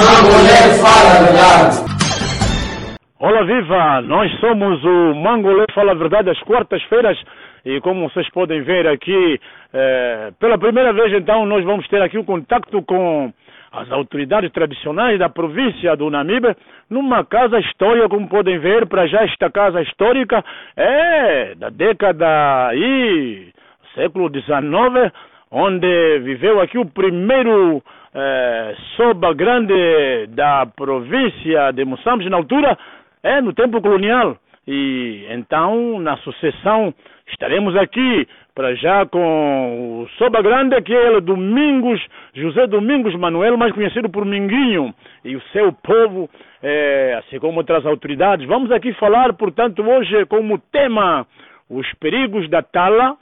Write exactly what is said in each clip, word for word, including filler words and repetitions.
Mangolé fala a verdade. Olá, viva! Nós somos o Mangolé Fala a Verdade às quartas-feiras e como vocês podem ver aqui, eh, pela primeira vez então nós vamos ter aqui um contacto com as autoridades tradicionais da província do Namibe numa casa histórica, como podem ver. Para já esta casa histórica é da década aí, século dezenove, onde viveu aqui o primeiro eh, soba grande da província de Moçambique na altura, é no tempo colonial. E então, na sucessão, estaremos aqui para já com o Soba Grande, que é Domingos, José Domingos Manuel, mais conhecido por Minguinho, e o seu povo, é, assim como outras autoridades. Vamos aqui falar, portanto, hoje como tema os perigos da tala,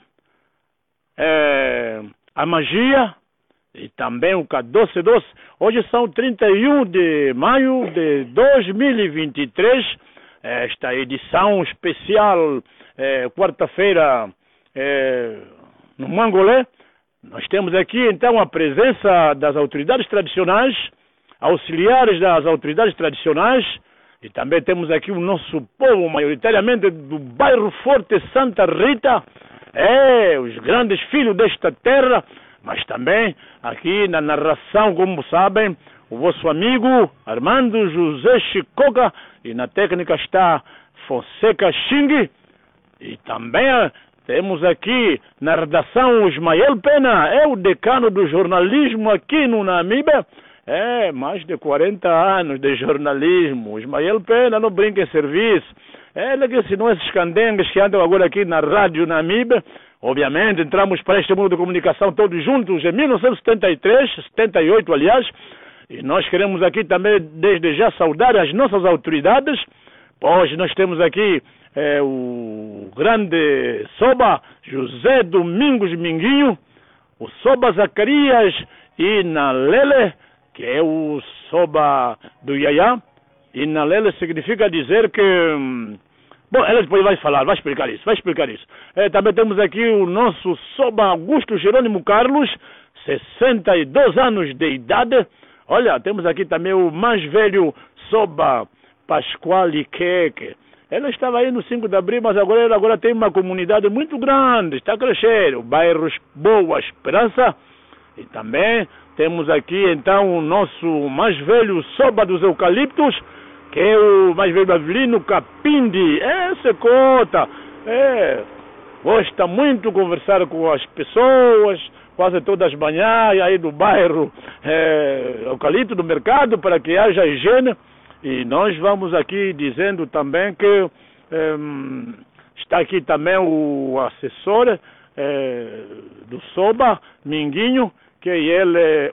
é, a magia e também o Cadoce Doce. Hoje são trinta e um de maio de dois mil e vinte e três, esta edição especial, é, quarta-feira, é, no Mangolé. Nós temos aqui então a presença das autoridades tradicionais, auxiliares das autoridades tradicionais, e também temos aqui o nosso povo, maioritariamente do bairro Forte Santa Rita, é, os grandes filhos desta terra, mas também aqui na narração, como sabem, o vosso amigo Armando José Chicoca, e na técnica está Fonseca Xing, e também temos aqui na redação o Ismael Pena, é o decano do jornalismo aqui no Namibe, é, mais de quarenta anos de jornalismo. O Ismael Pena não brinca em serviço, ele que ensinou esses candengues que andam agora aqui na rádio Namibe. Obviamente, entramos para este mundo de comunicação todos juntos em mil novecentos e setenta e três, setenta e oito, aliás, e nós queremos aqui também, desde já, saudar as nossas autoridades, pois nós temos aqui é, o grande Soba José Domingos Minguinho, o Soba Zacarias Inalele, que é o Soba do Iaiá. Inalele significa dizer que... Bom, ela depois vai falar, vai explicar isso, vai explicar isso. É, também temos aqui o nosso Soba Augusto Jerônimo Carlos, sessenta e dois anos de idade. Olha, temos aqui também o mais velho Soba Pascoal Queque. Ela estava aí no cinco de abril, mas agora ela agora tem uma comunidade muito grande, está a crescer, o bairro Boa Esperança. E também temos aqui então o nosso mais velho Soba dos Eucaliptos, que é o mais velho Avelino Capindi. É, secota, é, gosta muito de conversar com as pessoas, quase todas as manhãs, aí do bairro é, Eucalipto, do mercado, para que haja higiene. E nós vamos aqui dizendo também que é, está aqui também o assessor é, do Soba, Minguinho, que ele é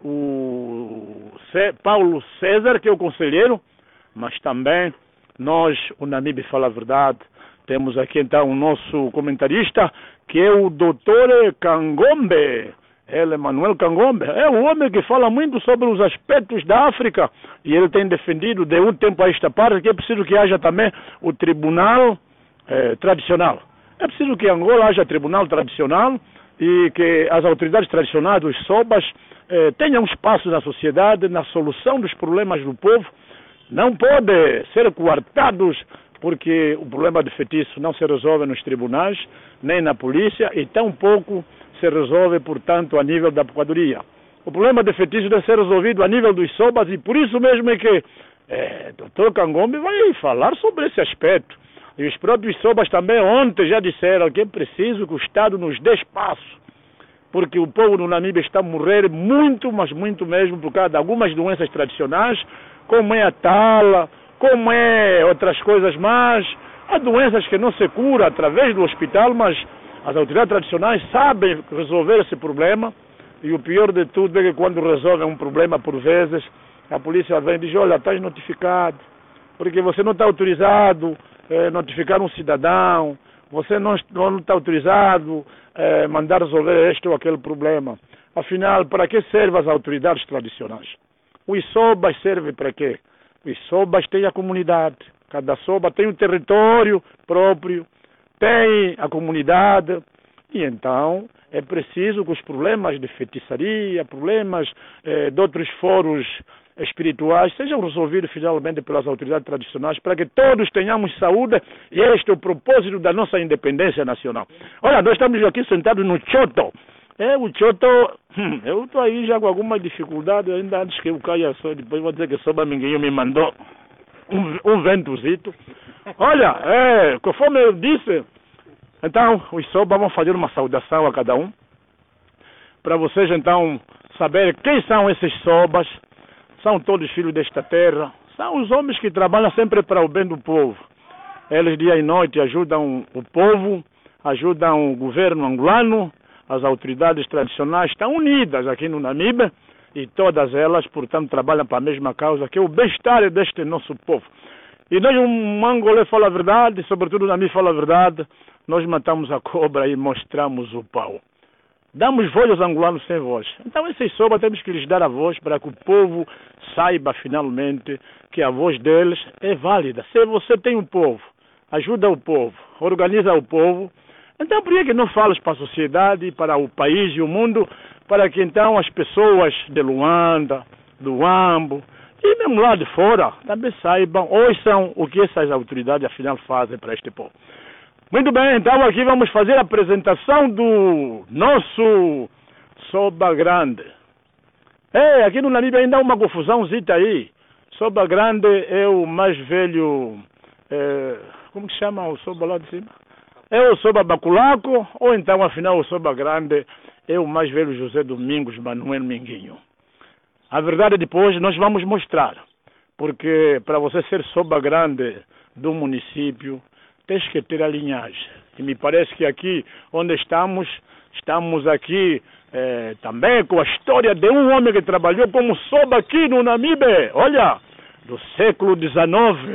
o C, Paulo César, que é o conselheiro. Mas também nós, o Namibe Fala a Verdade, temos aqui então o nosso comentarista, que é o doutor Kangombe. Ele é Manuel Kangombe, é o homem que fala muito sobre os aspectos da África, e ele tem defendido de um tempo a esta parte que é preciso que haja também o tribunal eh, tradicional. É preciso que em Angola haja tribunal tradicional e que as autoridades tradicionais, os Sobas, eh, tenham espaço na sociedade, na solução dos problemas do povo. Não pode ser coartados, porque o problema de feitiço não se resolve nos tribunais, nem na polícia, e tampouco se resolve, portanto, a nível da procuradoria. O problema de feitiço deve ser resolvido a nível dos Sobas, e por isso mesmo é que é, doutor Kangombe vai falar sobre esse aspecto. E os próprios Sobas também ontem já disseram que é preciso que o Estado nos dê espaço, porque o povo do Namibe está a morrer muito, mas muito mesmo, por causa de algumas doenças tradicionais, como é a tala, como é outras coisas mais. Há doenças que não se curam através do hospital, mas as autoridades tradicionais sabem resolver esse problema. E o pior de tudo é que quando resolvem um problema, por vezes, a polícia vem e diz: olha, estás notificado, porque você não está autorizado a eh, notificar um cidadão, você não, não está autorizado a eh, mandar resolver este ou aquele problema. Afinal, para que servem as autoridades tradicionais? Os Sobas servem para quê? Os Sobas têm a comunidade. Cada Soba tem um território próprio, tem a comunidade. E então é preciso que os problemas de feitiçaria, problemas eh, de outros foros espirituais sejam resolvidos finalmente pelas autoridades tradicionais para que todos tenhamos saúde, e este é o propósito da nossa independência nacional. Olha, nós estamos aqui sentados no Choto. É, o Choto, hum, eu estou aí já com alguma dificuldade, ainda antes que eu caia só, depois vou dizer que Soba Minguinho me mandou um, um ventozito. Olha, é, conforme eu disse, então os Soba vão fazer uma saudação a cada um, para vocês então saberem quem são esses Sobas. São todos filhos desta terra, são os homens que trabalham sempre para o bem do povo. Eles dia e noite ajudam o povo, ajudam o governo angolano, as autoridades tradicionais estão unidas aqui no Namibe, e todas elas, portanto, trabalham para a mesma causa, que é o bem-estar deste nosso povo. E nós, um Mangolé fala a verdade, sobretudo o Namibe fala a verdade, nós matamos a cobra e mostramos o pau. Damos voz aos angolanos sem voz. Então, esses Soba temos que lhes dar a voz para que o povo saiba finalmente que a voz deles é válida. Se você tem um povo, ajuda o povo, organiza o povo, então por que não falas para a sociedade, para o país e o mundo, para que então as pessoas de Luanda, do Ambo e mesmo lá de fora também saibam, ouçam o que essas autoridades afinal fazem para este povo. Muito bem, então aqui vamos fazer a apresentação do nosso Soba Grande. É, aqui no Namibe ainda há uma confusãozita aí. Soba Grande é o mais velho, é, como que chama o Soba lá de cima? É o Soba Baculaco, ou então afinal o Soba Grande é o mais velho José Domingos Manuel Minguinho. A verdade depois nós vamos mostrar, porque para você ser Soba Grande do município, tens que ter a linhagem. E me parece que aqui onde estamos, estamos aqui eh, também com a história de um homem que trabalhou como Soba aqui no Namibe. Olha, do século dezenove.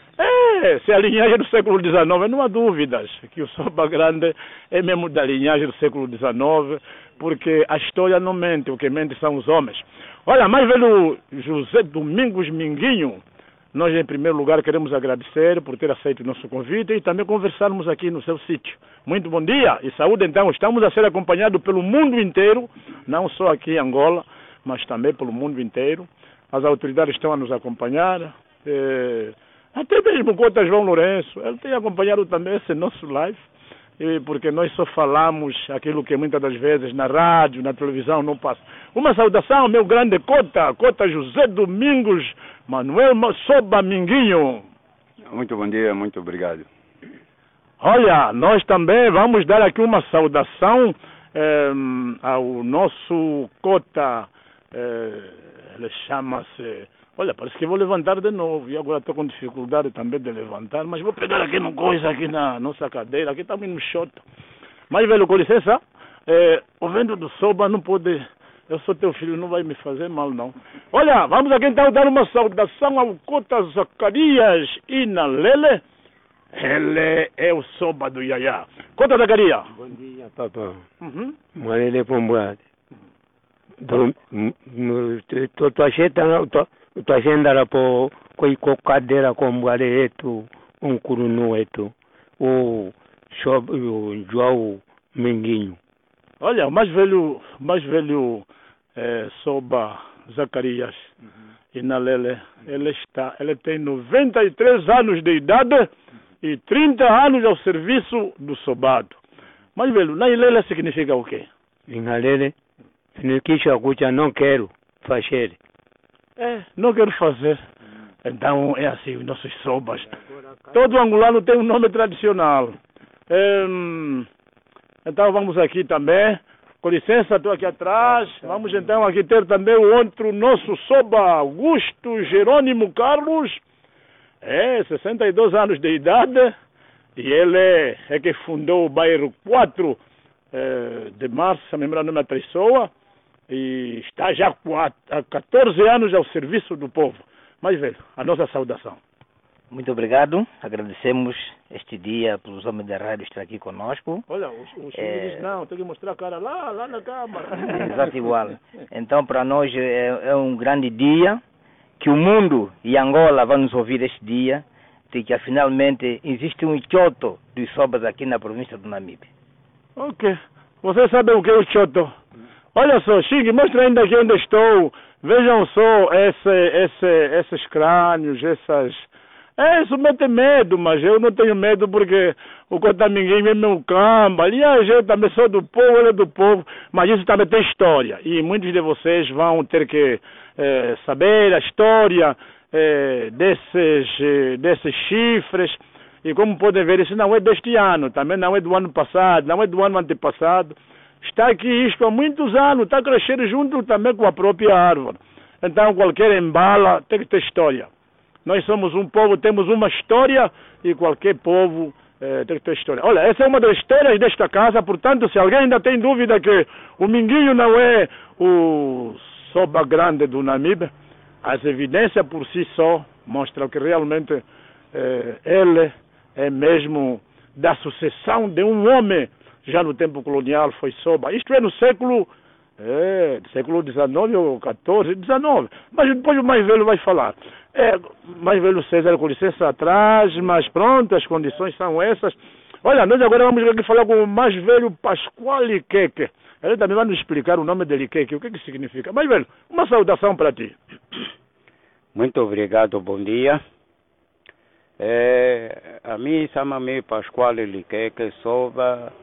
É, se a linhagem é do século dezenove, não há dúvidas que o Soba Grande é mesmo da linhagem do século dezenove, porque a história não mente, o que mente são os homens. Olha, mais velho José Domingos Minguinho, nós, em primeiro lugar, queremos agradecer por ter aceito o nosso convite e também conversarmos aqui no seu sítio. Muito bom dia e saúde, então. Estamos a ser acompanhados pelo mundo inteiro, não só aqui em Angola, mas também pelo mundo inteiro. As autoridades estão a nos acompanhar, é, até mesmo o Cota João Lourenço, ele tem acompanhado também esse nosso live, e porque nós só falamos aquilo que muitas das vezes na rádio, na televisão não passa. Uma saudação ao meu grande Cota, Cota José Domingos Manuel Soba Minguinho. Muito bom dia, muito obrigado. Olha, nós também vamos dar aqui uma saudação eh, ao nosso Cota, eh, ele chama-se... Olha, parece que vou levantar de novo, e agora estou com dificuldade também de levantar, mas vou pegar aqui no coisa, aqui na nossa cadeira, aqui estamos no choto. Mas, velho, com licença, eh, o vento do Soba não pode... Eu sou teu filho, não vai me fazer mal, não. Olha, vamos aqui então dar uma saudação ao Cota Zacarias Inalele. Ele é o Soba do Yaya. Cota Zacarias. Bom dia, papá. Uhum. Malele Pombrade. Tu agenda era por com cadeira com eto, um curuno eto, o João Minguinho. Olha, o mais velho, mais velho é, Soba Zacarias uhum. Inalele, ele está, ele tem noventa e três anos de idade uhum. e trinta anos ao serviço do Sobado. Mais velho, Inalele significa o quê? Inalele significa não quero fazer. É, não quero fazer. Então é assim, os nossos Sobas. Todo angolano tem um nome tradicional. É, então vamos aqui também. Com licença, estou aqui atrás. Vamos então aqui ter também o outro nosso Soba, Augusto Jerônimo Carlos. É, sessenta e dois anos de idade. E ele é, é que fundou o bairro quatro é, de março, a memória não me atraiçoa. E está já há quatorze anos ao serviço do povo. Mas, velho, a nossa saudação. Muito obrigado. Agradecemos este dia pelos homens da rádio estar aqui conosco. Olha, o, o senhor é... diz, não, tem que mostrar a cara lá, lá na câmara. Exato, igual. Então, para nós é, é um grande dia, que o mundo e Angola vão nos ouvir este dia, de que finalmente existe um Choto dos Sobas aqui na província do Namibe. Ok. Você sabe o que é o Choto? Olha só, Xing, mostra ainda aqui onde estou. Vejam só esse, esse, esses crânios, essas... É, isso mete medo, mas eu não tenho medo porque o Cotaminguinho é meu campo. Aliás, eu também sou do povo, ele é do povo, mas isso também tem história. E muitos de vocês vão ter que é, saber a história é, desses, é, desses chifres. E como podem ver, isso não é deste ano, também não é do ano passado, não é do ano antepassado. Está aqui isto há muitos anos, está a crescer junto também com a própria árvore. Então qualquer embala tem que ter história. Nós somos um povo, temos uma história e qualquer povo eh, tem que ter história. Olha, essa é uma das histórias desta casa, portanto, se alguém ainda tem dúvida que o Minguinho não é o Soba Grande do Namibe, as evidências por si só mostram que realmente eh, ele é mesmo da sucessão de um homem, já no tempo colonial foi Soba. Isto é no século, é, século dezenove ou quatorze, dezenove. Mas depois o mais velho vai falar. É, mais velho César, com licença atrás, mas pronto, as condições são essas. Olha, nós agora vamos aqui falar com o mais velho Pascoal Liqueque. Ele também vai nos explicar o nome de Liqueque, o que que significa. Mais velho, uma saudação para ti. Muito obrigado, bom dia. É, a mim chama-me Pascoal Liqueque, sou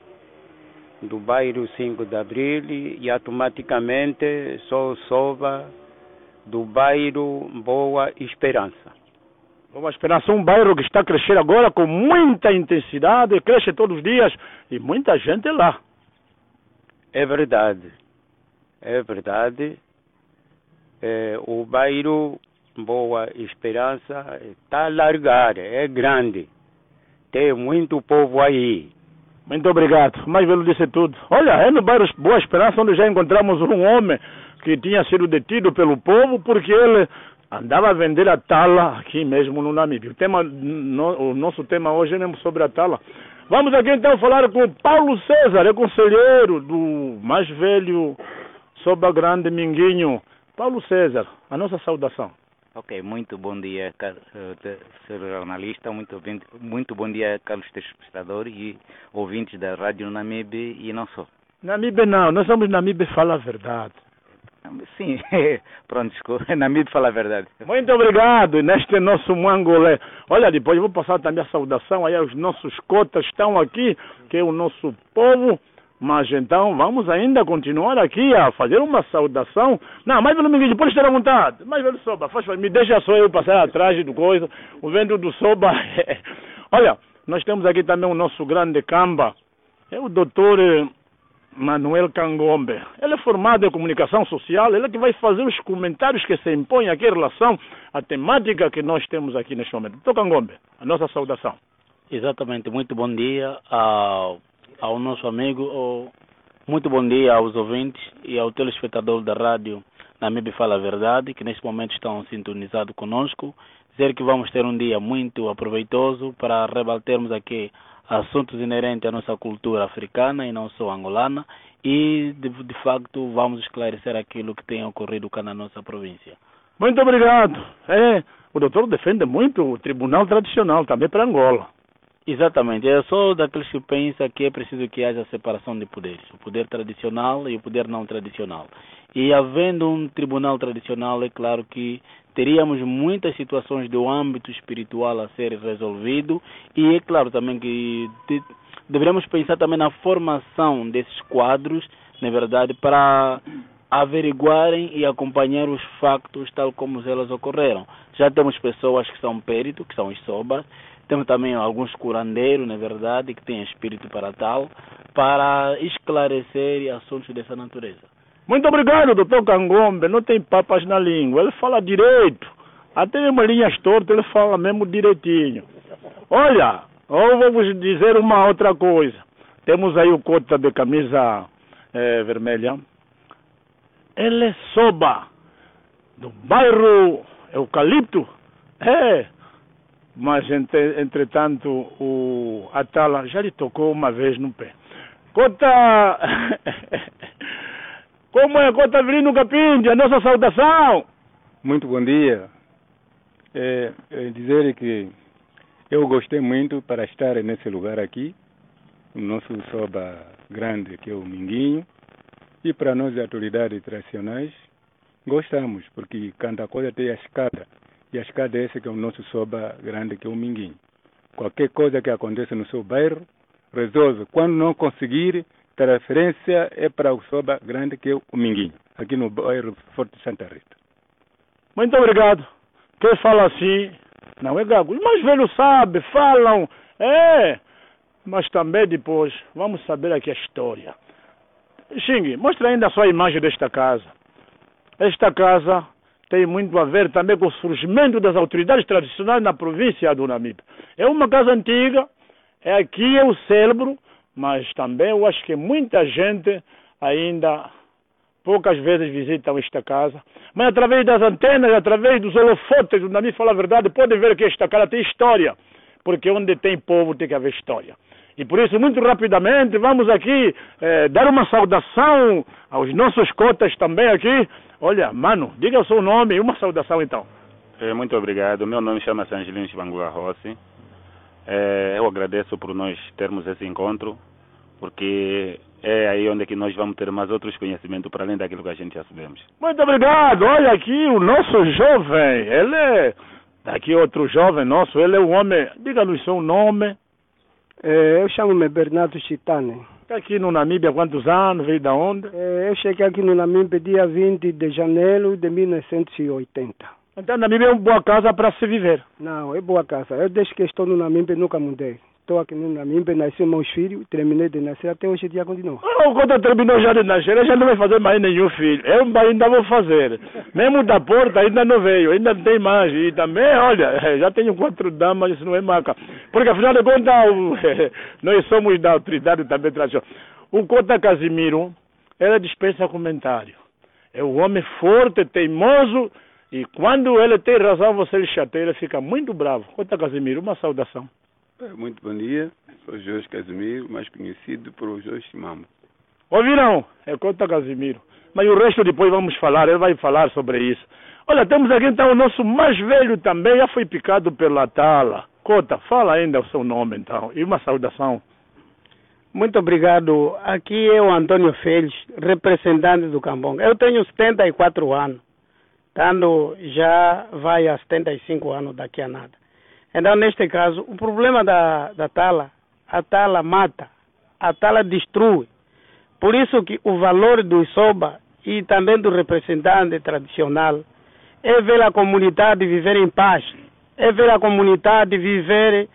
do bairro cinco de Abril e automaticamente sou soba do bairro Boa Esperança. Boa Esperança, um bairro que está a crescer agora com muita intensidade, cresce todos os dias e muita gente lá. É verdade, é verdade. É, o bairro Boa Esperança está a largar, é grande. Tem muito povo aí. Muito obrigado. O mais velho disse tudo. Olha, é no bairro Boa Esperança onde já encontramos um homem que tinha sido detido pelo povo porque ele andava a vender a tala aqui mesmo no Namíbia. O, tema, no, o nosso tema hoje é mesmo sobre a tala. Vamos aqui então falar com o Paulo César, é conselheiro do mais velho Soba Grande Minguinho. Paulo César, a nossa saudação. Ok, muito bom dia, senhor jornalista, muito, bem, muito bom dia, caros telespectadores e ouvintes da Rádio Namibe e não só. Namibe não, nós somos Namibe Fala a Verdade. Sim, pronto, desculpa, Namibe Fala a Verdade. Muito obrigado, neste nosso mangolé. Olha, depois eu vou passar também a saudação aí aos nossos cotas que estão aqui, que é o nosso povo. Mas então vamos ainda continuar aqui a fazer uma saudação. Não, mais pelo Minguinho, pode estar à vontade. Mais pelo Soba, faz, me deixa só eu passar atrás do coisa. O vento do Soba. Olha, nós temos aqui também o nosso grande camba. É o doutor Manuel Cangombe. Ele é formado em comunicação social. Ele é que vai fazer os comentários que se impõem aqui em relação à temática que nós temos aqui neste momento. Doutor Cangombe, a nossa saudação. Exatamente, muito bom dia ao... ao nosso amigo, muito bom dia aos ouvintes e ao telespectador da rádio Namibe Fala a Verdade, que neste momento estão sintonizados conosco. Dizer que vamos ter um dia muito aproveitoso para rebatermos aqui assuntos inerentes à nossa cultura africana e não só angolana, e de, de facto vamos esclarecer aquilo que tem ocorrido cá na nossa província. Muito obrigado. É, o doutor defende muito o tribunal tradicional também para Angola. Exatamente, eu sou daqueles que pensam que é preciso que haja separação de poderes, o poder tradicional e o poder não tradicional. E havendo um tribunal tradicional, é claro que teríamos muitas situações do âmbito espiritual a ser resolvido, e é claro também que de, deveríamos pensar também na formação desses quadros, na verdade, para averiguarem e acompanhar os factos tal como elas ocorreram. Já temos pessoas que são peritos, que são os sobas. Temos também alguns curandeiros, na verdade, que têm espírito para tal, para esclarecer assuntos dessa natureza. Muito obrigado, doutor Cangombe. Não tem papas na língua. Ele fala direito. Até mesmo linhas tortas, ele fala mesmo direitinho. Olha, eu vou vos dizer uma outra coisa. Temos aí o cota de camisa é, vermelha. Ele é soba, do bairro Eucalipto. É. Mas, entre, entretanto, o Atala já lhe tocou uma vez no pé. Cota... Como é, Cota Avelino Capinde? A nossa saudação! Muito bom dia. É, é dizer que eu gostei muito para estar nesse lugar aqui, o nosso Soba Grande, que é o Minguinho, e para nós, autoridades tradicionais, Gostamos, porque cada coisa tem a escada. E a escada é essa que é o nosso soba grande, que é o Minguinho. Qualquer coisa que aconteça no seu bairro, resolve. Quando não conseguir, transferência é para o soba grande, que é o Minguinho, aqui no bairro Forte Santa Rita. Muito obrigado. Quem fala assim, não é gago. Os mais velhos sabem, falam, é. Mas também depois, vamos saber aqui a história. Xing, mostra ainda a sua imagem desta casa. Esta casa tem muito a ver também com o surgimento das autoridades tradicionais na província do Namibe. É uma casa antiga, é aqui é o cérebro, mas também eu acho que muita gente ainda poucas vezes visitam esta casa. Mas através das antenas, através dos holofotes, o Namibe fala a verdade, podem ver que esta casa tem história, porque onde tem povo tem que haver história. E por isso, muito rapidamente, vamos aqui eh, dar uma saudação aos nossos cotas também aqui. Olha, mano, diga o seu nome e uma saudação então. É, muito obrigado. Meu nome chama-se Angelino Chibangua Rossi. É, eu agradeço por nós termos esse encontro, porque é aí onde é que nós vamos ter mais outros conhecimentos para além daquilo que a gente já sabemos. Muito obrigado. Olha aqui o nosso jovem. Ele é... Aqui outro jovem nosso, ele é um homem... Diga-nos seu nome. É, eu chamo-me Bernardo Chitane. Está aqui no Namíbia há quantos anos? Veio da onde? É, eu cheguei aqui no Namíbia dia vinte de janeiro de mil novecentos e oitenta. Então Namíbia é uma boa casa para se viver? Não, é boa casa. Eu desde que estou no Namíbia nunca mudei. Estou aqui no Namíbia, nasci meus filhos, terminei de nascer, até hoje em dia continua. Oh, quando terminou já de nascer, eu já não vai fazer mais nenhum filho. Eu ainda vou fazer. Mesmo da porta ainda não veio, ainda não tem mais. E também, olha, já tenho quatro damas, isso não é maca. Porque afinal de contas, nós somos da autoridade também tradicional. O Cota Casimiro, ele dispensa comentário. É um homem forte, teimoso, e quando ele tem razão, você lhe chateia, ele fica muito bravo. Cota Casimiro, uma saudação. Muito bom dia, sou Jorge Casimiro, mais conhecido por Jorge Chimambo. Ouviram? É Cota Casimiro. Mas o resto depois vamos falar, ele vai falar sobre isso. Olha, temos aqui então o nosso mais velho também, já foi picado pela tala. Cota, fala ainda o seu nome então, e uma saudação. Muito obrigado. Aqui é o Antônio Félix, representante do Cambonga. Eu tenho setenta e quatro anos, tanto já vai a setenta e cinco anos daqui a nada. Então, neste caso, o problema da, da tala, a tala mata, a tala destrui. Por isso que o valor do Soba e também do representante tradicional é ver a comunidade viver em paz, é ver a comunidade viver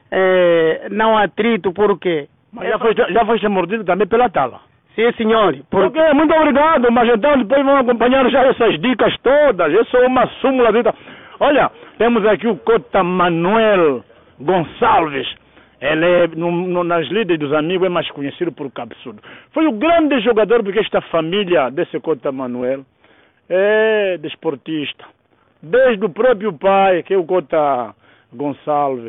eh, não atrito, por quê? Mas já foi, já foi mordido também pela tala. Sim, senhor. Por... Ok, muito obrigado, mas então depois vamos acompanhar já essas dicas todas, isso é uma súmula. Olha, temos aqui o Cota Manuel Gonçalves. Ele é, no, no, nas lidas dos amigos, é mais conhecido por Cabeçudo. Foi o grande jogador, porque esta família desse Cota Manuel é desportista. Desde o próprio pai, que é o Cota Gonçalves,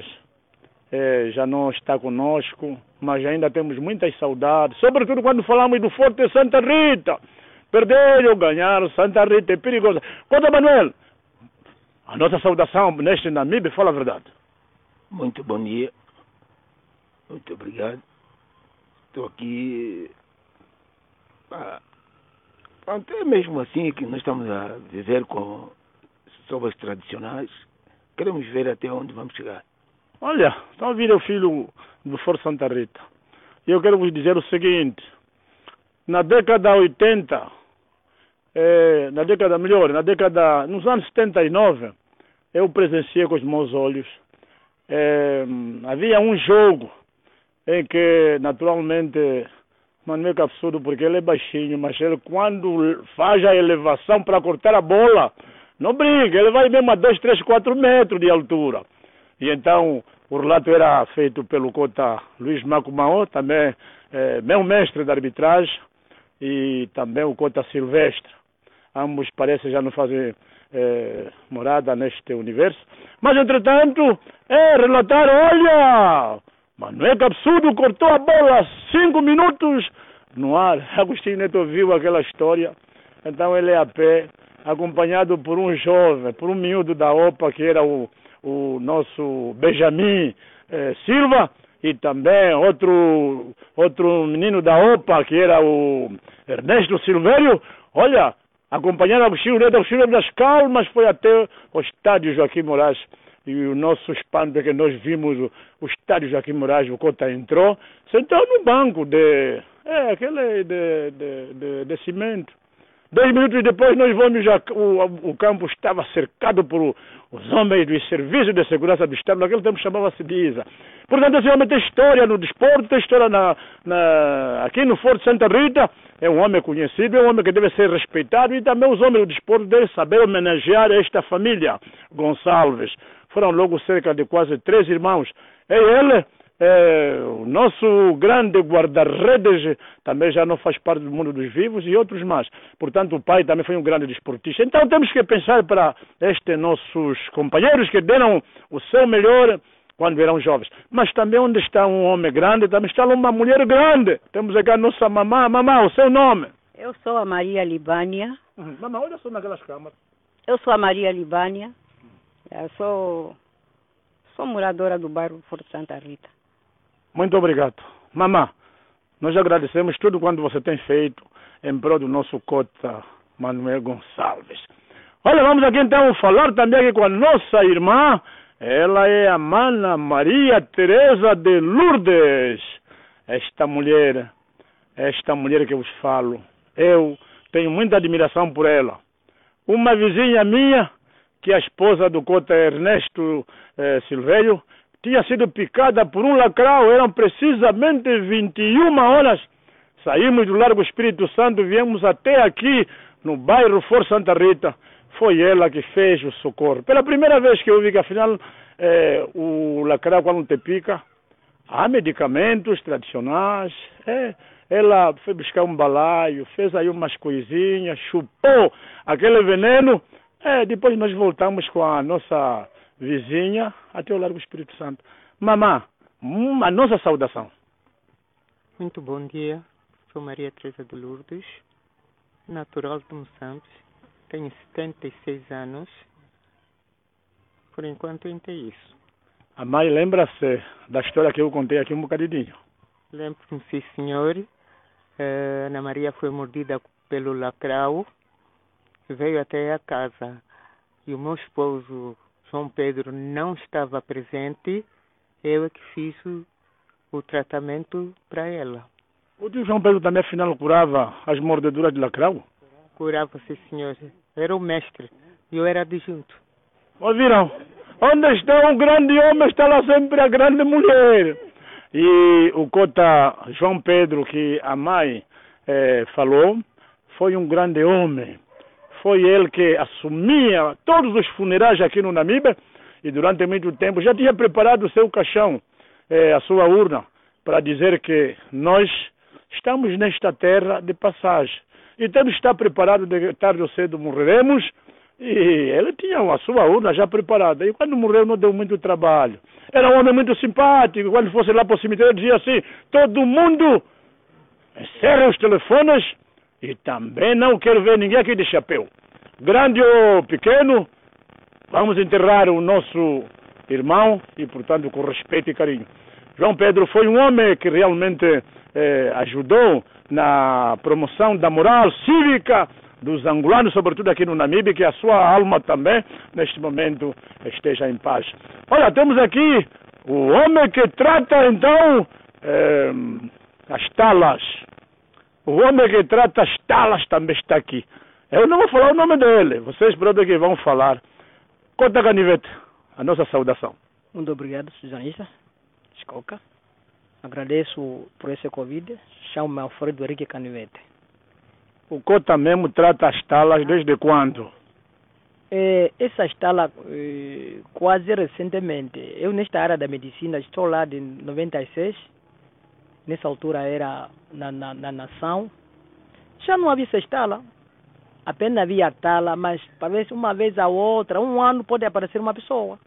é, já não está conosco, mas ainda temos muitas saudades, sobretudo quando falamos do Forte Santa Rita. Perder ou ganhar, Santa Rita é perigosa. Cota Manuel, a nossa saudação neste Namibe, fala a verdade. Muito bom dia. Muito obrigado. Estou aqui... Ah, até mesmo assim que nós estamos a viver com sobas tradicionais, queremos ver até onde vamos chegar. Olha, estão a vir o filho do Forte Santa Rita. E eu quero vos dizer o seguinte. Na década oitenta... É, na década melhor, na década, nos anos setenta e nove, eu presenciei com os meus olhos, é, havia um jogo em que, naturalmente, mas não é absurdo porque ele é baixinho, mas ele quando faz a elevação para cortar a bola, não brinca, ele vai mesmo a dois, três, quatro metros de altura. E então, o relato era feito pelo Cota Luiz Macumao, também é, meu mestre de arbitragem, e também o Cota Silvestre. Ambos parecem já não fazer é, morada neste universo. Mas, entretanto, é relatar, olha, Manuel Cabeçudo cortou a bola cinco minutos no ar. Agostinho Neto viu aquela história. Então ele é a pé, acompanhado por um jovem, por um miúdo da OPA, que era o, o nosso Benjamin é, Silva, e também outro, outro menino da OPA, que era o Ernesto Silvério. Olha, acompanhando Agostinho Neto, Agostinho Neto das Calmas, foi até o estádio Joaquim Moraes. E o nosso espanto é que nós vimos o, o estádio Joaquim Moraes, o Cota entrou, sentou no banco de, é, aquele de, de, de, de cimento. Dez minutos depois nós vamos, já, o, o campo estava cercado por os homens do Serviço de Segurança do Estado, naquele tempo chamava-se DISA. Portanto, esse homem tem história no desporto, tem história na, na, aqui no Forte Santa Rita, é um homem conhecido, é um homem que deve ser respeitado, e também os homens do desporto devem saber homenagear esta família Gonçalves. Foram logo cerca de quase três irmãos. E ele, é, o nosso grande guarda-redes, também já não faz parte do mundo dos vivos, e outros mais. Portanto, o pai também foi um grande desportista. Então temos que pensar para estes nossos companheiros que deram o seu melhor quando eram jovens. Mas também onde está um homem grande, também está uma mulher grande. Temos aqui a nossa mamã. Mamã, o seu nome? Eu sou a Maria Libânia. Uhum. Mamã, olha só naquelas câmaras. Eu sou a Maria Libânia. Eu sou, sou moradora do bairro Forte Santa Rita. Muito obrigado. Mamã, nós agradecemos tudo quanto você tem feito em prol do nosso cota Manuel Gonçalves. Olha, vamos aqui então falar também aqui com a nossa irmã. Ela é a Mana Maria Teresa de Lourdes. Esta mulher, esta mulher que eu vos falo, eu tenho muita admiração por ela. Uma vizinha minha, que a esposa do cota Ernesto eh, Silvério, tinha sido picada por um lacrau. Eram precisamente vinte e uma horas. Saímos do Largo Espírito Santo, viemos até aqui, no bairro Forte Santa Rita. Foi ela que fez o socorro. Pela primeira vez que eu vi que, afinal, eh, o lacrau, quando te pica, há medicamentos tradicionais. É, ela foi buscar um balaio, fez aí umas coisinhas, chupou aquele veneno. É, depois nós voltamos com a nossa vizinha até o Largo Espírito Santo. Mamã, a nossa saudação. Muito bom dia. Sou Maria Teresa de Lourdes, natural de Moçambique. Tenho setenta e seis anos. Por enquanto, ainda é isso. A mãe lembra-se da história que eu contei aqui um bocadinho? Lembro-me, sim, senhor. Uh, Ana Maria foi mordida pelo lacrau. Veio até a casa. E o meu esposo, João Pedro, não estava presente. Eu é que fiz o, o tratamento para ela. O tio João Pedro também, afinal, curava as mordeduras de lacrau? Curava, sim, senhor. Era o mestre. E eu era adjunto. Ouviram? Onde está um grande homem, está lá sempre a grande mulher. E o cota João Pedro, que a mãe eh, falou, foi um grande homem. Foi ele que assumia todos os funerais aqui no Namíbia, e durante muito tempo já tinha preparado o seu caixão, eh, a sua urna, para dizer que nós estamos nesta terra de passagem. E temos que estar preparados, de tarde ou cedo morreremos, e ele tinha a sua urna já preparada. E quando morreu não deu muito trabalho. Era um homem muito simpático. Quando fosse lá para o cemitério dizia assim: todo mundo encerra os telefones e também não quero ver ninguém aqui de chapéu. Grande ou pequeno, vamos enterrar o nosso irmão e, portanto, com respeito e carinho. João Pedro foi um homem que realmente eh, ajudou na promoção da moral cívica dos angolanos, sobretudo aqui no Namíbia, que a sua alma também, neste momento, esteja em paz. Olha, temos aqui o homem que trata, então, eh, as talas. O homem que trata as talas também está aqui. Eu não vou falar o nome dele, vocês pronto que vão falar. Cota Canivete, a nossa saudação. Muito obrigado, jornalista. Escoca. Agradeço por esse convite. Chamo-me Alfredo Henrique Canivete. O Cota mesmo trata as talas desde quando? É, essas talas, é, quase recentemente. Eu, nesta área da medicina, estou lá de noventa e seis. Nessa altura era na, na, na nação. Já não havia essas talas. Apenas havia tala, mas talvez uma vez a outra, um ano pode aparecer uma pessoa.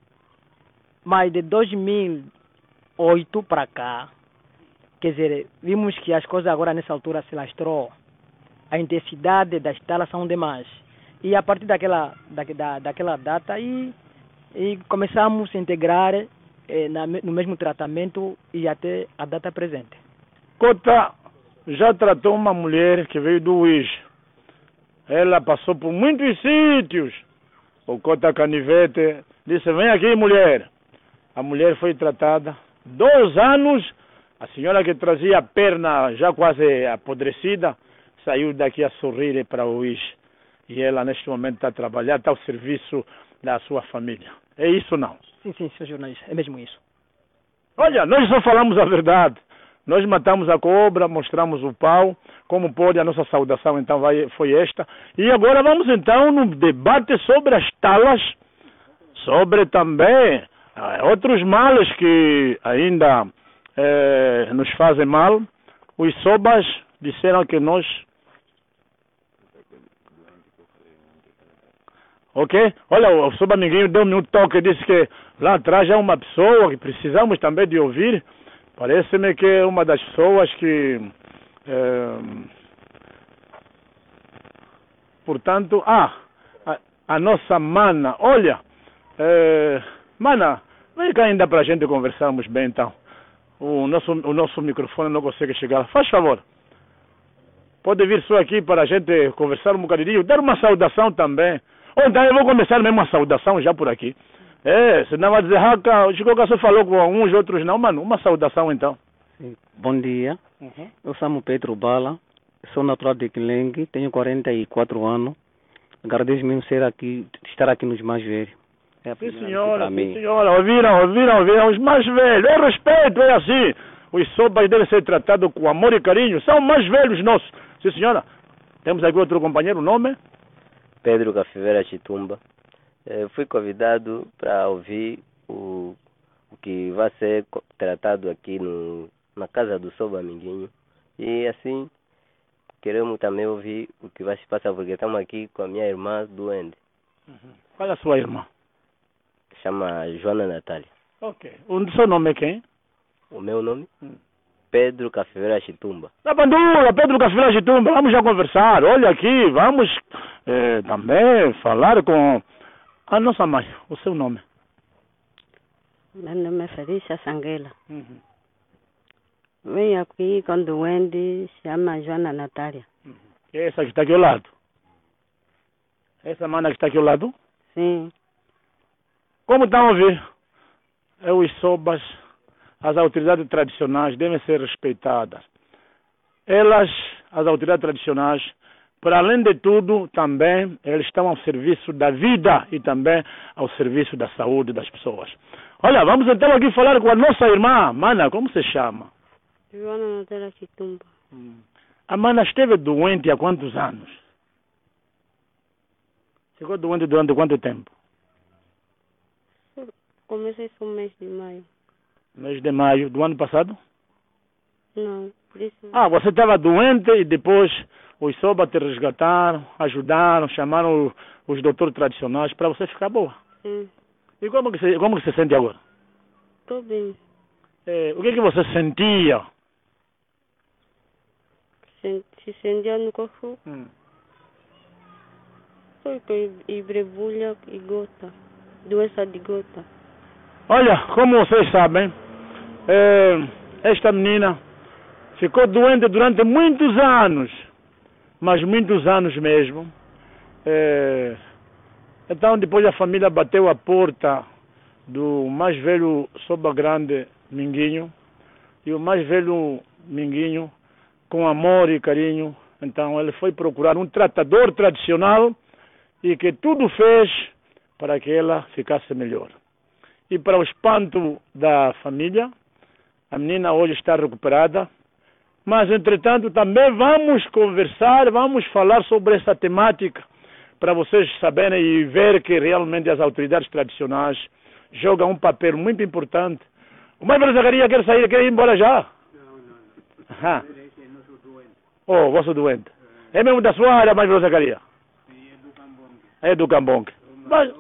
Mas de dois mil e oito para cá, quer dizer, vimos que as coisas agora nessa altura se lastrou. A intensidade das talas são demais. E a partir daquela, da, da, daquela data, e, e começamos a integrar eh, na, no mesmo tratamento e até a data presente. Cota já tratou uma mulher que veio do U I S. ela passou por muitos sítios. O Cota Canivete disse, vem aqui, mulher. A mulher foi tratada, dois anos, a senhora que trazia a perna já quase apodrecida, saiu daqui a sorrir para o Uís. E ela neste momento está a trabalhar, está ao serviço da sua família. É isso não? Sim, sim, senhor jornalista, é mesmo isso. Olha, nós só falamos a verdade. Nós matamos a cobra, mostramos o pau, como pode, a nossa saudação então vai, foi esta. E agora vamos então no debate sobre as talas, sobre também ah, outros males que ainda eh, nos fazem mal. Os sobas disseram que nós... Ok? Olha, o soba amiguinho deu-me um toque, disse que lá atrás há uma pessoa que precisamos também de ouvir. Parece-me que é uma das pessoas que... Eh, portanto, ah, a, a nossa mana, olha, eh, mana, vem cá ainda para a gente conversarmos bem então. O nosso, o nosso microfone não consegue chegar. Faz favor. Pode vir só aqui para a gente conversar um bocadinho, dar uma saudação também. Ou então eu vou começar mesmo a saudação já por aqui. É, senão vai dizer, Raca, o Chico só falou com uns, outros não, mano. Uma saudação então. Sim. Bom dia. Uhum. Eu chamo Pedro Bala, sou natural de Quilengue, tenho quarenta e quatro anos. Agradeço mesmo ser aqui, estar aqui nos mais velhos. É sim, senhora, sim, senhora. Ouviram, ouviram, ouviram. Os mais velhos. É respeito, é assim. Os sobas devem ser tratados com amor e carinho. São mais velhos nossos. Sim, senhora. Temos aqui outro companheiro, o nome? Pedro Cafivera Chitumba. Eu fui convidado para ouvir o, o que vai ser tratado aqui no, na casa do Soba Minguinho. E assim, queremos também ouvir o que vai se passar, porque estamos aqui com a minha irmã doente. Uhum. Qual é a sua irmã? Chama Joana Natália. Ok. O seu nome é quem? O meu nome? Hum. Pedro Cafivera Chitumba. Na bandura, Pedro Cafivera Chitumba, vamos já conversar. Olha aqui, vamos eh, também falar com a nossa mãe. O seu nome? Meu nome é Felícia Sanguela. Uhum. Venho aqui com doente, chama Joana Natália. Uhum. Essa que está aqui ao lado? Essa mana que está aqui ao lado? Sim. Como estão a ouvir? É os sobas. As autoridades tradicionais devem ser respeitadas. Elas, as autoridades tradicionais, para além de tudo, também eles estão ao serviço da vida e também ao serviço da saúde das pessoas. Olha, vamos então aqui falar com a nossa irmã, Mana, como se chama? Joana Natália Chitumba. Hum. A Mana esteve doente há quantos anos? Ficou doente durante quanto tempo? Comecei no mês de maio. Mês de maio do ano passado? Não, por isso... Ah, você estava doente e depois os soba te resgataram, ajudaram, chamaram os, os doutores tradicionais para você ficar boa. Sim. E como que você, como que você sente agora? Estou bem. É, o que que você sentia? Se, se sentia no corpo? Hum. Foi com ibrebulha e gota. Doença de gota. Olha, como vocês sabem, é, esta menina ficou doente durante muitos anos, mas muitos anos mesmo. É, então depois a família bateu a porta do mais velho Soba Grande Minguinho, e o mais velho Minguinho, com amor e carinho, então ele foi procurar um tratador tradicional e que tudo fez para que ela ficasse melhor. E para o espanto da família, a menina hoje está recuperada, mas entretanto também vamos conversar, vamos falar sobre essa temática, para vocês saberem e ver que realmente as autoridades tradicionais jogam um papel muito importante. O mais velho Zacarias quer sair, quer ir embora já? Não, não. Oh, vosso doente. É mesmo da sua área, mais velho Zacarias? Sim, é do Cambonque. É do Cambonque. Mas...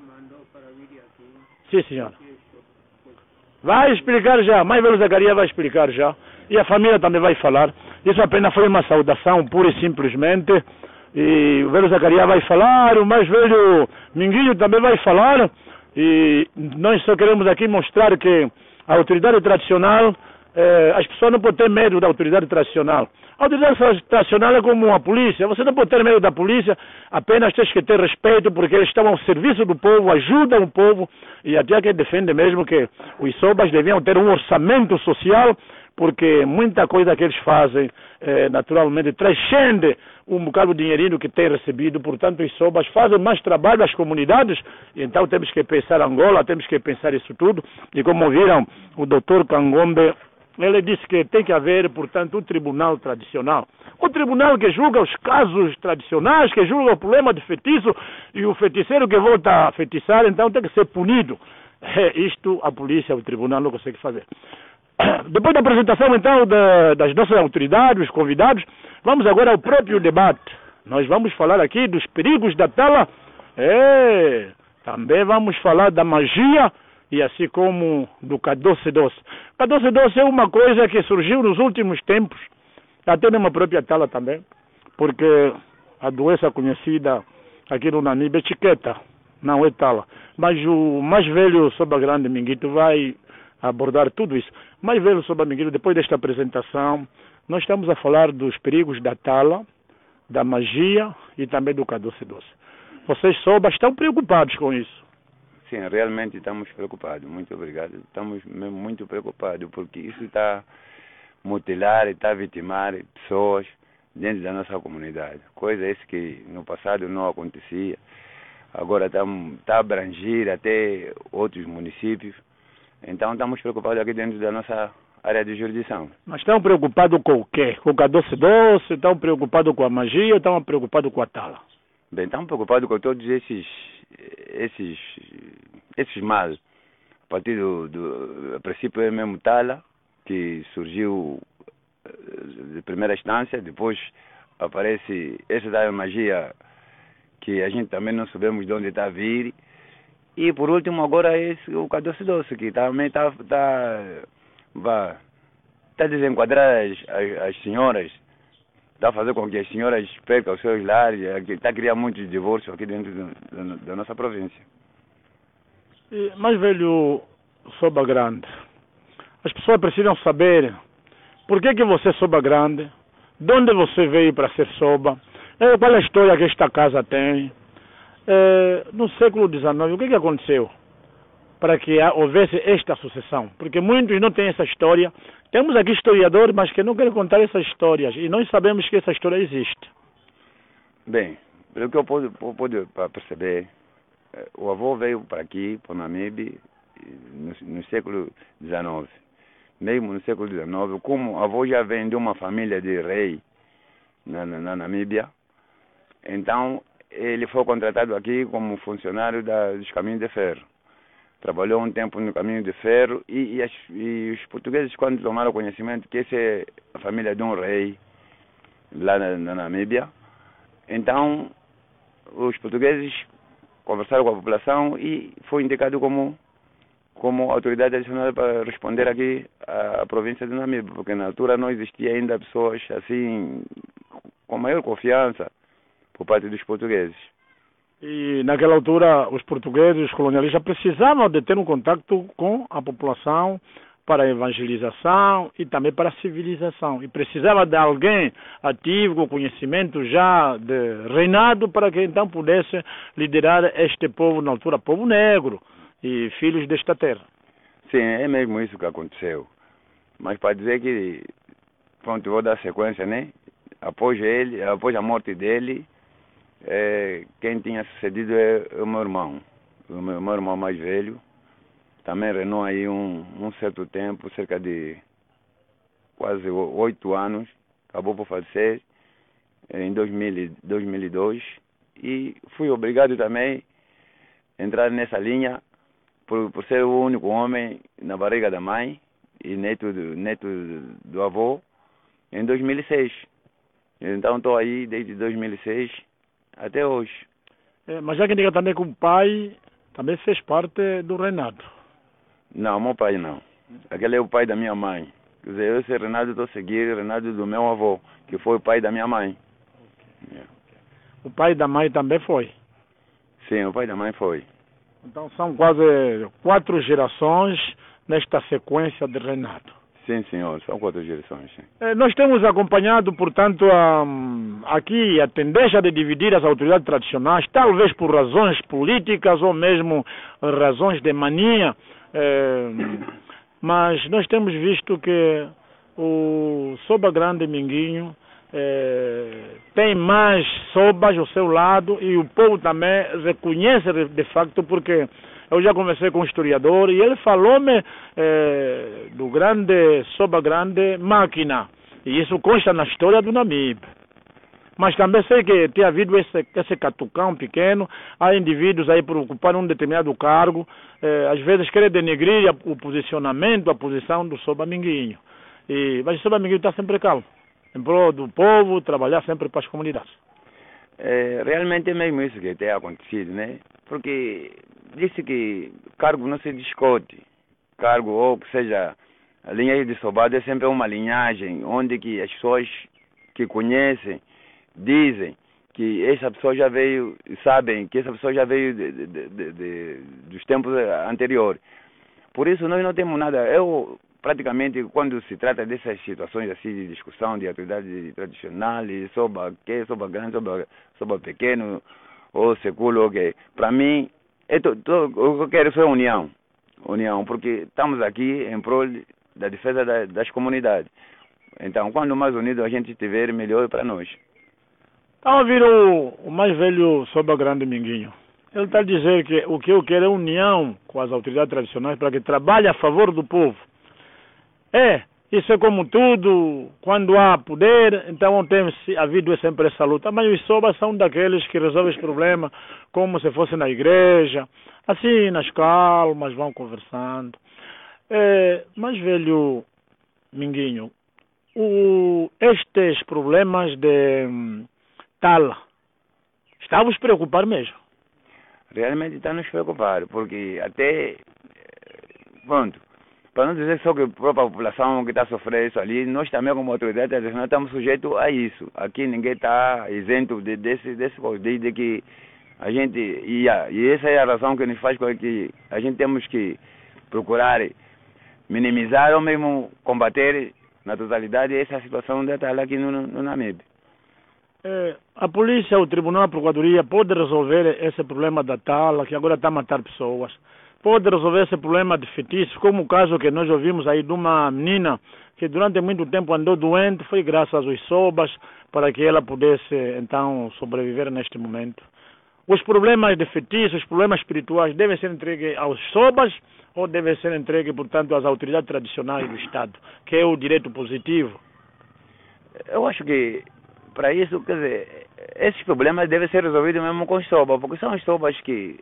Sim, senhora. Vai explicar já, mais velho Zacarias vai explicar já. E a família também vai falar. Isso apenas foi uma saudação, pura e simplesmente. E o velho Zacarias vai falar, o mais velho Minguinho também vai falar. E nós só queremos aqui mostrar que a autoridade tradicional eh, as pessoas não podem ter medo da autoridade tradicional. A autoridade tradicional é como a polícia. Você não pode ter medo da polícia, apenas tem que ter respeito, porque eles estão ao serviço do povo, ajudam o povo, e até quem defende mesmo que os sobas deviam ter um orçamento social, porque muita coisa que eles fazem, eh, naturalmente, transcende um bocado de dinheirinho que tem recebido. Portanto, os sobas fazem mais trabalho às comunidades, então temos que pensar Angola, temos que pensar isso tudo. E como viram, o doutor Kangombe, ele disse que tem que haver, portanto, um tribunal tradicional. Um tribunal que julga os casos tradicionais, que julga o problema de feitiço, e o feiticeiro que volta a feitiçar, então tem que ser punido. É, isto a polícia, o tribunal não consegue fazer. Depois da apresentação, então, da, das nossas autoridades, os convidados, vamos agora ao próprio debate. Nós vamos falar aqui dos perigos da tala, é, também vamos falar da magia, e assim como do cadoce doce. Cadoce doce é uma coisa que surgiu nos últimos tempos, até na própria tala também, porque a doença conhecida aqui no Namibe é chiqueta, não é tala. Mas o mais velho sobre a grande Minguito vai abordar tudo isso. Mais velho sobre a Minguito, depois desta apresentação, nós estamos a falar dos perigos da tala, da magia e também do cadoce doce. Vocês sobas estão preocupados com isso? Sim, realmente estamos preocupados, muito obrigado. Estamos mesmo muito preocupados, porque isso está mutilar, está vitimar pessoas dentro da nossa comunidade. Coisa essa que no passado não acontecia, agora está tá a abranger até outros municípios. Então estamos preocupados aqui dentro da nossa área de jurisdição. Mas estão preocupados com o quê? Com o cadoce doce? Estão preocupados com a magia ou estão preocupados com a tala? Bem, estamos preocupados com todos esses esses esses males. A partir do, do a princípio é mesmo tala, que surgiu de primeira instância, depois aparece essa da magia, que a gente também não sabemos de onde está a vir, e por último agora é esse, o cadoce doce, que também está tá, tá, tá desenquadrar as, as, as senhoras, está a fazer com que as senhoras percam os seus lares, está a criar muitos divórcios aqui dentro do, do, da nossa província. E, mais velho Soba Grande, as pessoas precisam saber por que, que você é Soba Grande, de onde você veio para ser Soba, é, qual é a história que esta casa tem. É, no século dezenove, o que, que aconteceu para que houvesse esta sucessão? Porque muitos não têm essa história. Temos aqui historiadores, mas que não querem contar essas histórias, e nós sabemos que essa história existe. Bem, pelo que eu pude, pude perceber, o avô veio para aqui, para o Namibe, no, no século dezenove. Mesmo no século dezenove, como o avô já vem de uma família de rei na, na, na Namíbia, então ele foi contratado aqui como funcionário da, dos caminhos de ferro. Trabalhou um tempo no caminho de ferro e, e, as, e os portugueses, quando tomaram conhecimento que essa é a família de um rei lá na, na Namíbia, então os portugueses conversaram com a população e foi indicado como, como autoridade adicional para responder aqui à, à província de Namíbia, porque na altura não existia ainda pessoas assim com maior confiança por parte dos portugueses. E naquela altura os portugueses, os colonialistas, precisavam de ter um contato com a população para a evangelização e também para a civilização. E precisava de alguém ativo, com conhecimento já de reinado, para que então pudesse liderar este povo, na altura, povo negro e filhos desta terra. Sim, é mesmo isso que aconteceu. Mas para dizer que, pronto, vou dar sequência, né? Após ele, após a morte dele, é, quem tinha sucedido é o meu irmão, o meu, meu irmão mais velho. Também reinou aí um, um certo tempo, cerca de quase oito anos, acabou por falecer em dois mil e dois, e fui obrigado também a entrar nessa linha por, por ser o único homem na barriga da mãe e neto do, neto do avô em dois mil e seis. Então estou aí desde dois mil e seis até hoje. É, mas já que diga também que o pai também fez parte do reinado. Não, meu pai não. Aquele é o pai da minha mãe. Quer dizer, eu esse reinado estou a seguir o reinado do meu avô, que foi o pai da minha mãe. Okay. Yeah. O pai da mãe também foi? Sim, o pai da mãe foi. Então são quase quatro gerações nesta sequência de reinado. Sim, senhor, são quatro gerações. Eh, nós temos acompanhado, portanto, a, aqui a tendência de dividir as autoridades tradicionais, talvez por razões políticas ou mesmo razões de mania, eh, mas nós temos visto que o Soba Grande Minguinho eh, tem mais sobas ao seu lado e o povo também reconhece de facto, porque eu já conversei com um historiador e ele falou-me eh, do grande Soba Grande Máquina, e isso consta na história do Namibe. Mas também sei que tem havido esse, esse catucão pequeno, há indivíduos aí por ocupar um determinado cargo, eh, às vezes querem denegrir a, o posicionamento, a posição do Soba Minguinho. E, mas o Soba Minguinho está sempre calmo, em prol do povo, trabalhar sempre para as comunidades. É, realmente é mesmo isso que tem acontecido, né? Porque disse que cargo não se discute. Cargo, ou que seja, a linhagem de Sobado é sempre uma linhagem onde que as pessoas que conhecem dizem que essa pessoa já veio, sabem que essa pessoa já veio de, de, de, de, dos tempos anteriores. Por isso nós não temos nada. Eu, praticamente, quando se trata dessas situações assim de discussão de atividade tradicional, soba que, soba grande, soba, soba pequeno, ou seculo, que para mim, é to, to, o que eu quero é união. União, porque estamos aqui em prol da defesa da, das comunidades. Então, quando mais unidos a gente estiver, melhor para nós. Está a ouvir o, o mais velho Soba Grande Minguinho. Ele está a dizer que o que eu quero é união com as autoridades tradicionais para que trabalhe a favor do povo. É, isso é como tudo, quando há poder, então tem havido sempre essa luta. Mas os Sobas são daqueles que resolvem os problemas como se fosse na igreja, assim, nas calmas, vão conversando. É, mas, velho Minguinho, o, estes problemas de hum, tala, está a vos preocupar mesmo? Realmente está a nos preocupar, porque até, pronto, para não dizer só que a própria população que está a sofrer isso ali, nós também como autoridade tradicional estamos sujeitos a isso. Aqui ninguém está isento de, desse, desse de, de que a gente, e, e essa é a razão que nos faz com que a gente temos que procurar minimizar ou mesmo combater na totalidade essa situação de estar aqui no, no Namibe. É, a polícia, o tribunal, a procuradoria pode resolver esse problema da tala, que agora está a matar pessoas. Pode resolver esse problema de feitiços, como o caso que nós ouvimos aí de uma menina que durante muito tempo andou doente, foi graças aos Sobas para que ela pudesse então sobreviver neste momento. Os problemas de feitiços, os problemas espirituais devem ser entregues aos Sobas ou devem ser entregues, portanto, às autoridades tradicionais do Estado, que é o direito positivo? Eu acho que para isso, quer dizer, esses problemas devem ser resolvidos mesmo com os Sobas, porque são os Sobas que,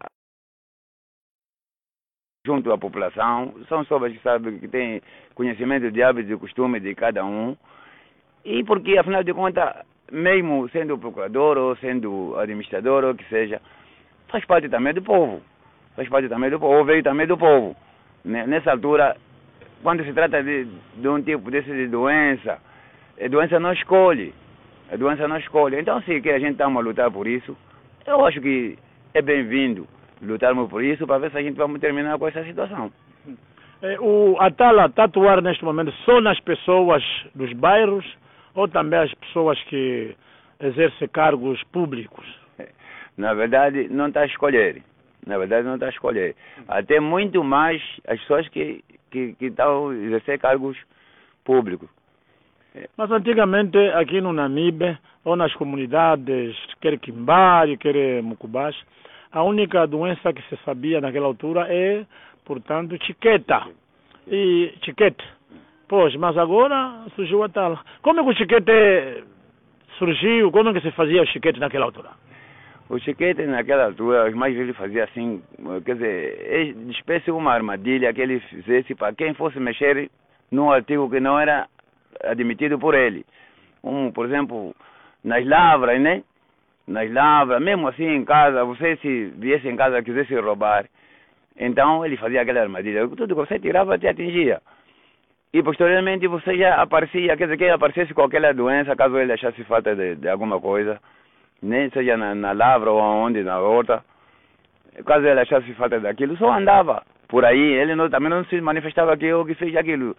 junto à população, são Sobas que sabem, que têm conhecimento de hábitos e costumes de cada um, e porque, afinal de contas, mesmo sendo procurador ou sendo administrador ou que seja, faz parte também do povo, faz parte também do povo, ou veio também do povo. Nessa altura, quando se trata de, de um tipo desse de doença, a doença não escolhe, a doença não escolhe. Então, se que a gente está a lutar por isso, eu acho que é bem-vindo lutarmos por isso para ver se a gente vai terminar com essa situação. É, o, a tala está a atuar neste momento só nas pessoas dos bairros ou também as pessoas que exercem cargos públicos? Na verdade, não está a escolher. Na verdade, não está a escolher. Até muito mais as pessoas que, que, que estão a exercer cargos públicos. Mas antigamente, aqui no Namibe, ou nas comunidades, quer Quimbari, quer Mucubás, a única doença que se sabia naquela altura é, portanto, chiqueta. E chiquete. Pois, mas agora surgiu a tala. Como é que o chiquete surgiu? Como é que se fazia o chiquete naquela altura? O chiquete naquela altura, os mais velhos faziam assim, quer dizer, espécie uma armadilha que ele fizesse para quem fosse mexer num artigo que não era admitido por ele. Um, por exemplo, nas lavras, né? Nas lavras, mesmo assim em casa, você se viesse em casa e quisesse roubar, então ele fazia aquela armadilha. Tudo que você tirava te atingia. E posteriormente você já aparecia, quer dizer, que ele aparecesse com aquela doença, caso ele achasse falta de, de alguma coisa, nem seja na, na lavra ou onde, na horta, caso ele achasse falta daquilo, só andava por aí, ele não, também não se manifestava que eu que fez aquilo.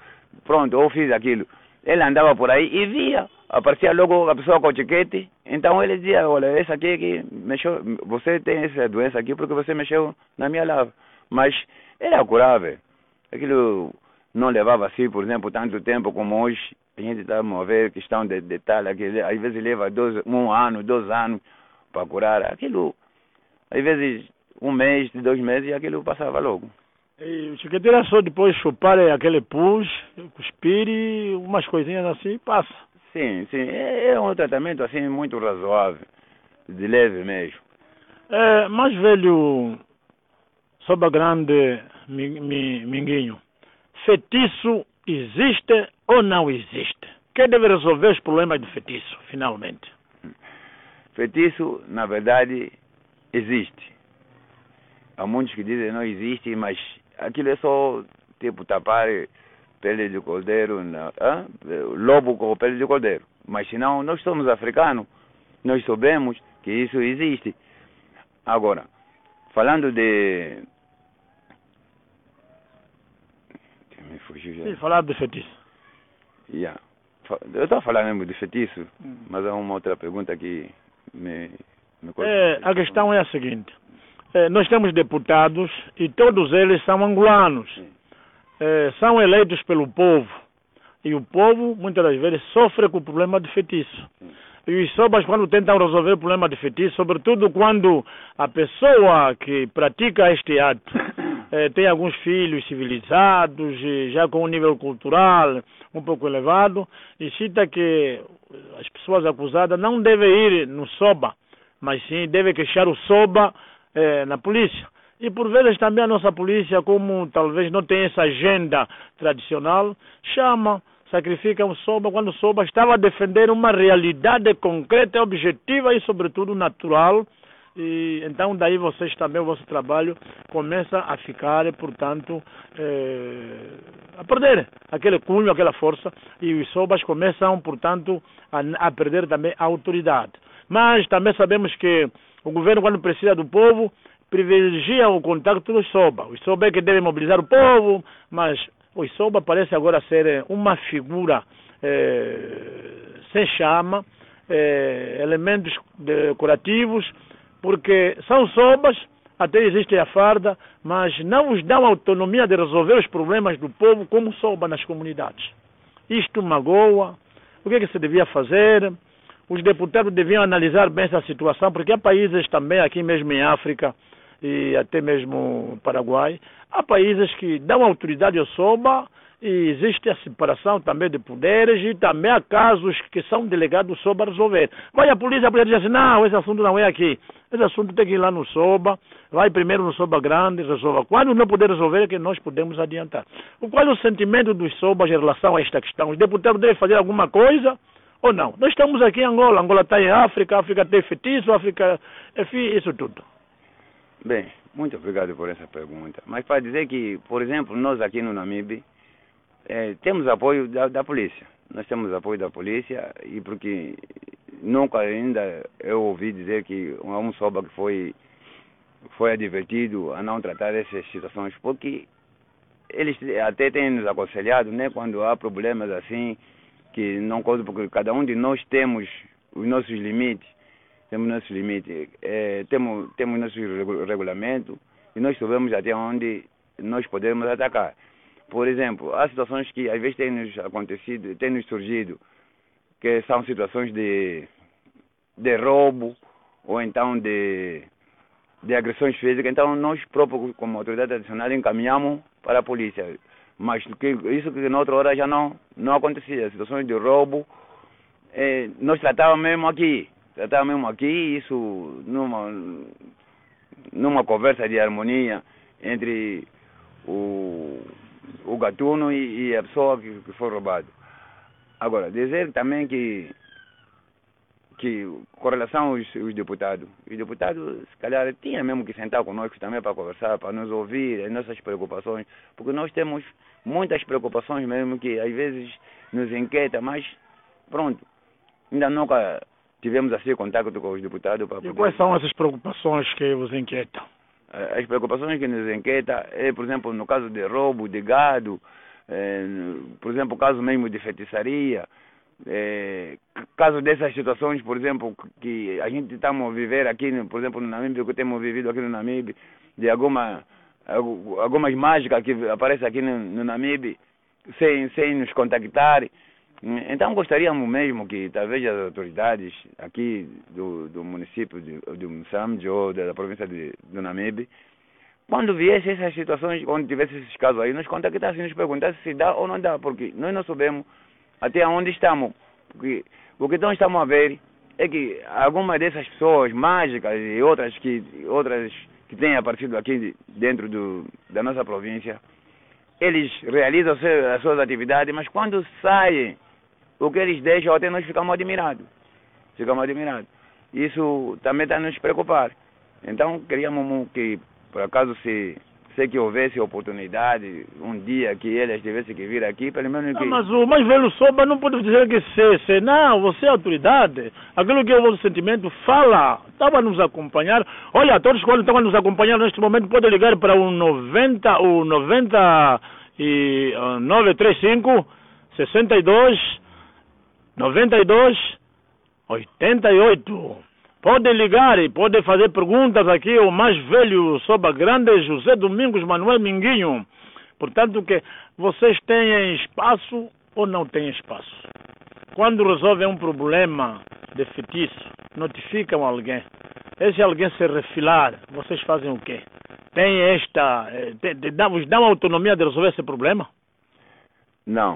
pronto, eu fiz aquilo. Ele andava por aí e via, aparecia logo a pessoa com o tiquete, então ele dizia, olha, esse aqui que mexeu, você tem essa doença aqui porque você mexeu na minha lava. Mas era curável. Aquilo não levava assim, por exemplo, tanto tempo como hoje. A gente está a ver questão de detalhe, que às vezes leva dois, um ano, dois anos para curar. Aquilo, às vezes, um mês, dois meses, e aquilo passava logo. E o chiquete era só depois chupar aquele pus, cuspir e umas coisinhas assim, passa. Sim, sim. É, é um tratamento assim muito razoável, de leve mesmo. É, mais velho, Soba Grande, Minguinho, feitiço existe ou não existe? Quem deve resolver os problemas do feitiço, finalmente? Feitiço, na verdade, existe. Há muitos que dizem que não existe, mas aquilo é só tipo tapar pele de cordeiro, na, ah, lobo com pele de cordeiro. Mas senão nós somos africanos, nós sabemos que isso existe. Agora, falando de... Me fugiu já. Sim, falar de feitiço. Yeah. Eu estou falando mesmo de feitiço, hum. mas há uma outra pergunta que me... me é, a questão é a seguinte. É, nós temos deputados e todos eles são angolanos. É, são eleitos pelo povo. E o povo, muitas das vezes, sofre com o problema de feitiço. E os sobas, quando tentam resolver o problema de feitiço, sobretudo quando a pessoa que pratica este ato é, tem alguns filhos civilizados, já com um nível cultural um pouco elevado, e cita que as pessoas acusadas não devem ir no soba, mas sim devem queixar o soba É, na polícia. E por vezes também a nossa polícia, como talvez não tem essa agenda tradicional, chama, sacrifica o soba quando o soba estava a defender uma realidade concreta, objetiva e sobretudo natural. E então daí vocês também, o vosso trabalho começa a ficar, portanto, é, a perder aquele cunho, aquela força, e os sobas começam, portanto, a, a perder também a autoridade. Mas também sabemos que o governo, quando precisa do povo, privilegia o contato dos soba. Os soba é que devem mobilizar o povo, mas o soba parece agora ser uma figura eh, sem chama, eh, elementos decorativos, porque são sobas, até existe a farda, mas não os dão autonomia de resolver os problemas do povo como soba nas comunidades. Isto magoa. O que é que se devia fazer? Os deputados deviam analisar bem essa situação, porque há países também, aqui mesmo em África, e até mesmo Paraguai, há países que dão autoridade ao soba, e existe a separação também de poderes, e também há casos que são delegados ao soba a resolver. Vai a polícia, a polícia diz assim, não, esse assunto não é aqui, esse assunto tem que ir lá no soba, vai primeiro no soba grande, resolva. Quando não puder resolver, é que nós podemos adiantar. Qual é o sentimento dos sobas em relação a esta questão? Os deputados devem fazer alguma coisa ou não? Nós estamos aqui em Angola, Angola está em África, África tem feitiço, África, enfim, isso tudo. Bem, muito obrigado por essa pergunta. Mas para dizer que, por exemplo, nós aqui no Namibe, eh, temos apoio da, da polícia. Nós temos apoio da polícia, e porque nunca ainda eu ouvi dizer que um soba que foi, foi advertido a não tratar essas situações, porque eles até têm nos aconselhado, né, quando há problemas assim, que não conta, porque cada um de nós temos os nossos limites, temos nossos limites, é, temos, temos nossos regulamentos, e nós sabemos até onde nós podemos atacar. Por exemplo, há situações que às vezes têm nos acontecido, têm nos surgido, que são situações de, de roubo, ou então de, de agressões físicas, então nós próprios, como autoridade tradicional, encaminhamos para a polícia. Mas que, isso que na outra hora já não, não acontecia. Situações de roubo, eh, nós tratávamos mesmo aqui. Tratávamos mesmo aqui, isso numa, numa conversa de harmonia entre o, o gatuno e, e a pessoa que, que foi roubado. Agora, dizer também que, que com relação aos, aos deputados, os deputados, se calhar, tinham mesmo que sentar conosco também para conversar, para nos ouvir as nossas preocupações, porque nós temos muitas preocupações mesmo que às vezes nos inquieta, mas pronto, ainda nunca tivemos assim contato com os deputados. Para e poder... quais são essas preocupações que vos inquietam? As preocupações que nos inquietam é, por exemplo, no caso de roubo de gado, é, por exemplo, caso mesmo de feitiçaria, é, caso dessas situações, por exemplo, que a gente estamos a viver aqui, por exemplo, no Namíbia, que temos vivido aqui no Namíbia, de alguma, algumas mágicas que aparecem aqui no, no Namíbia, sem, sem nos contactar. Então gostaríamos mesmo que talvez as autoridades aqui do, do município de, de Moçambique ou da, da província de, do Namíbia, quando viesse essas situações, quando tivesse esses casos aí, nos contactassem, nos perguntassem se dá ou não dá, porque nós não sabemos até onde estamos. Porque o que nós estamos a ver é que algumas dessas pessoas mágicas e outras que, outras que têm aparecido aqui dentro do, da nossa província, eles realizam as suas atividades, mas quando saem, o que eles deixam, até nós ficamos admirados. Ficamos admirados. Isso também está a nos preocupar. Então, queríamos que, por acaso, se, se que houvesse oportunidade, um dia que eles tivessem que vir aqui, pelo menos que... Não, mas o mais velho Soba não pode dizer que se, se não, você é autoridade. Aquilo que é o vosso sentimento, fala. Estava a nos acompanhar. Olha, todos quando estão a nos acompanhar neste momento, podem ligar para o noventa, o noventa e nove trinta e cinco, sessenta e dois, noventa e dois, oitenta e oito. Podem ligar e podem fazer perguntas aqui ao mais velho Soba Grande, José Domingos Manuel Minguinho. Portanto, que vocês têm espaço ou não têm espaço. Quando resolvem um problema de feitiço, notificam alguém. E se alguém se refilar, vocês fazem o quê? Tem esta... Tem, vos dão autonomia de resolver esse problema? Não.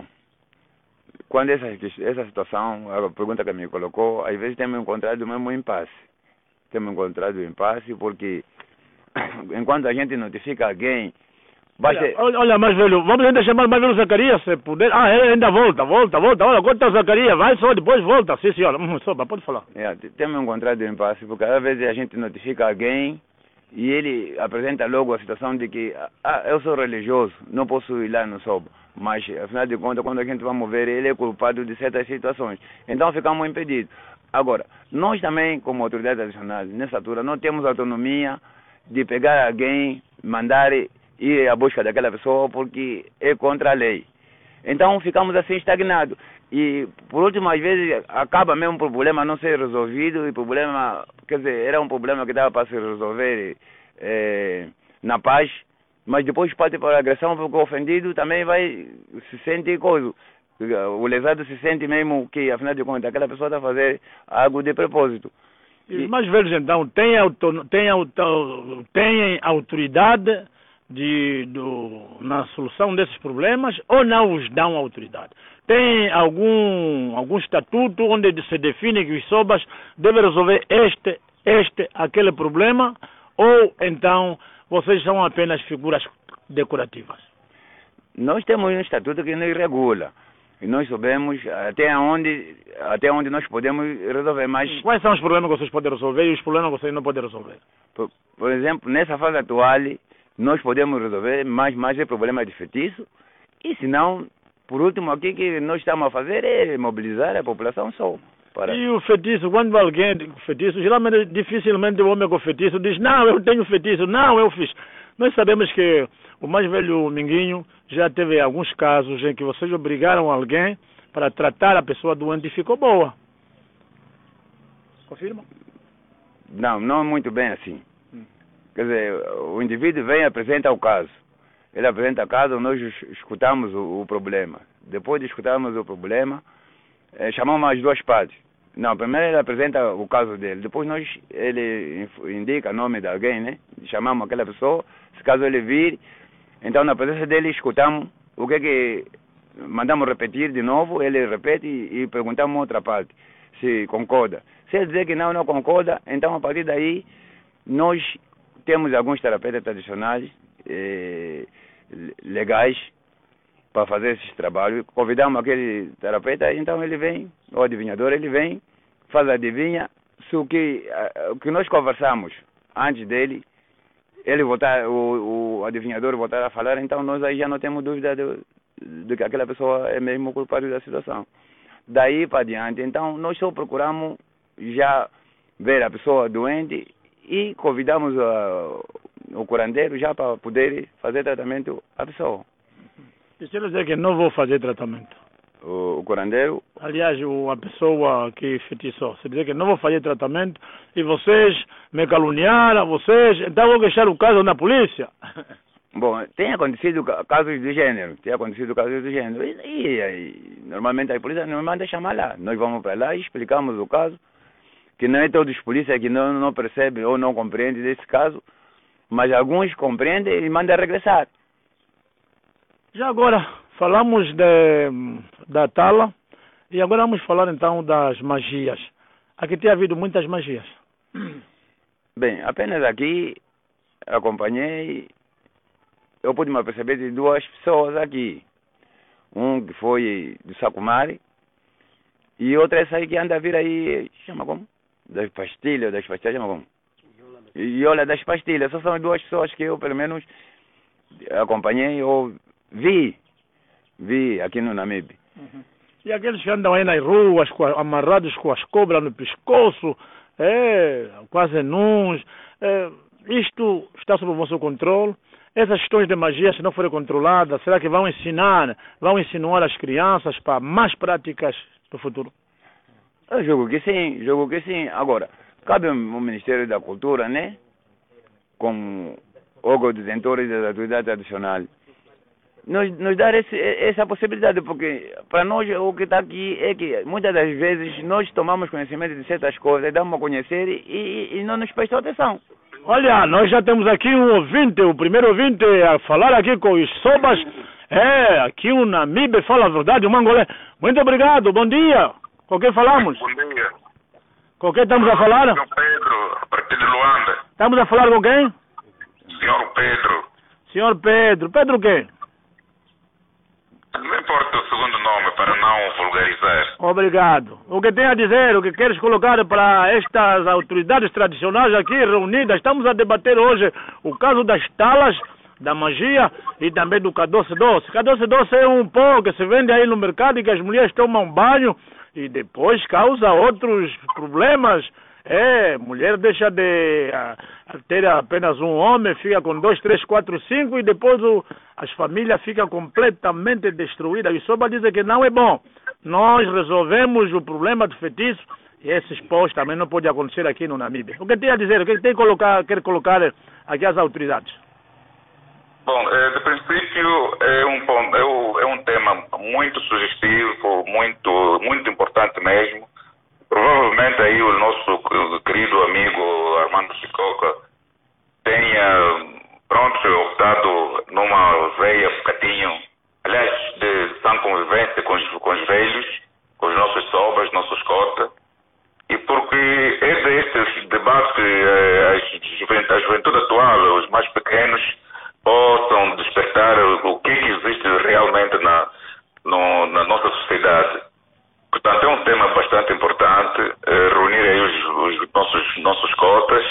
Quando essa, essa situação, a pergunta que me colocou, às vezes temos encontrado mesmo um impasse. Temos encontrado um impasse porque enquanto a gente notifica alguém, basta... Olha, olha, mais velho, vamos ainda chamar mais velho Zacarias, se puder. Ah, ele ainda volta, volta, volta. Olha, agora está o Zacarias, vai só, depois volta. Sim, senhora, hum, Soba, pode falar. É, temos encontrado um impasse porque às vezes a gente notifica alguém e ele apresenta logo a situação de que ah, eu sou religioso, não posso ir lá no Soba. Mas, afinal de contas, quando a gente vai mover, ele é culpado de certas situações. Então, ficamos impedidos. Agora, nós também, como autoridade tradicional, nessa altura, não temos autonomia de pegar alguém, mandar ir à busca daquela pessoa, porque é contra a lei. Então, ficamos assim estagnados. E, por último, às vezes, acaba mesmo o problema não ser resolvido, e o problema, quer dizer, era um problema que dava para se resolver é, na paz, mas depois parte para a agressão, porque o ofendido também vai se sente coisa. O lesado se sente mesmo que, afinal de contas, aquela pessoa está a fazer algo de propósito. E os mais velhos, então, têm, auto, têm, auto, têm autoridade de, do, na solução desses problemas ou não os dão autoridade? Tem algum, algum estatuto onde se define que os Sobas devem resolver este, este, aquele problema, ou então vocês são apenas figuras decorativas? Nós temos um estatuto que nos regula. E nós sabemos até onde, até onde nós podemos resolver. Mas quais são os problemas que vocês podem resolver e os problemas que vocês não podem resolver? Por, por exemplo, nessa fase atual, nós podemos resolver mais, mais é problema de feitiço. E se não, por último, aqui que nós estamos a fazer é mobilizar a população só. Para... E o feitiço, quando alguém com feitiço, geralmente, dificilmente o homem com feitiço diz, não, eu tenho feitiço, não, eu fiz. Nós sabemos que o mais velho Minguinho já teve alguns casos em que vocês obrigaram alguém para tratar a pessoa doente e ficou boa. Confirma? Não, não é muito bem assim. Hum. Quer dizer, o indivíduo vem e apresenta o caso. Ele apresenta o caso, nós escutamos o, o problema. Depois de escutarmos o problema, eh, chamamos as duas partes. Não, primeiro ele apresenta o caso dele, depois nós, ele indica o nome de alguém, né? Chamamos aquela pessoa, se caso ele vir, então na presença dele escutamos o que que mandamos repetir de novo, ele repete e, e perguntamos outra parte, se concorda. Se ele dizer que não, não concorda, então a partir daí nós temos alguns terapeutas tradicionais, eh, legais, para fazer esses trabalhos. Convidamos aquele terapeuta, então ele vem, o adivinhador, ele vem, faz a adivinha, se o que, o que nós conversamos antes dele, ele voltar, o, o adivinhador voltar a falar, então nós aí já não temos dúvida de, de que aquela pessoa é mesmo culpada da situação. Daí para diante, então nós só procuramos já ver a pessoa doente e convidamos a, o curandeiro já para poder fazer tratamento à pessoa. E Isso quer dizer que não vou fazer tratamento. O, o curandeiro? Aliás, o, a pessoa que feitiçou. Se dizer que não vou fazer tratamento e vocês me caluniaram, vocês... Então vou deixar o caso na polícia. Bom, tem acontecido casos do gênero. Tem acontecido casos do gênero. E, e, e normalmente a polícia nos manda chamar lá. Nós vamos para lá e explicamos o caso. Que não é todos os polícias que não, não percebem ou não compreendem desse caso. Mas alguns compreendem e mandam regressar. Já agora, falamos de, da tala e agora vamos falar então das magias. Aqui tem havido muitas magias. Bem, apenas aqui acompanhei, eu pude me perceber de duas pessoas aqui. Um que foi do Sacumari e outra essa aí que anda a vir aí, chama como? Das pastilhas, das pastilhas, chama como? E olha, das pastilhas, só são duas pessoas que eu pelo menos acompanhei ou vi, vi aqui no Namibe. Uhum. E aqueles que andam aí nas ruas, com a, amarrados com as cobras no pescoço, é, quase nus, é, isto está sob o vosso controle? Essas questões de magia, se não forem controladas, será que vão ensinar, vão insinuar as crianças para mais práticas do futuro? Eu julgo que sim, julgo que sim. Agora, cabe ao Ministério da Cultura, né? Como órgão detentores das atividades tradicionais, nos, nos dar esse, essa possibilidade, porque para nós o que está aqui é que muitas das vezes nós tomamos conhecimento de certas coisas, damos a conhecer e, e não nos prestam atenção. Olha, nós já temos aqui um ouvinte, o primeiro ouvinte a falar aqui com os Sobas. É, aqui o Namibe fala a verdade, o Mangolé. Muito obrigado, bom dia. Com quem falamos? Bom dia. Com quem estamos a falar? Senhor Pedro, a partir de Luanda. Estamos a falar com quem? Senhor Pedro. Senhor Pedro. Pedro quem? Não importa o segundo nome para não vulgarizar. Obrigado. O que tem a dizer, o que queres colocar para estas autoridades tradicionais aqui reunidas? Estamos a debater hoje o caso das talas, da magia e também do cadoce doce. Cadoce doce é um pó que se vende aí no mercado e que as mulheres tomam banho e depois causa outros problemas. É, mulher deixa de uh, ter apenas um homem, fica com dois, três, quatro, cinco e depois o, as famílias ficam completamente destruídas. E só para dizer que não é bom. Nós resolvemos o problema do feitiço e esses pós também não pode acontecer aqui no Namíbia. O que tem a dizer? O que tem que colocar, quer colocar aqui as autoridades? Bom, é, de princípio é um, é, um, é um tema muito sugestivo, muito, muito importante mesmo. Provavelmente aí o nosso querido amigo Armando Sicoca tenha, pronto, optado numa veia um bocadinho, aliás, de sã convivência com os, com os velhos, com os nossos sobas, nossos cotas, e porque é destes debates que eh, a juventude atual, os mais pequenos, possam despertar o que existe realmente na, no, na nossa sociedade. Portanto, é um tema bastante importante, eh, reunir aí os, os nossos, nossos cotas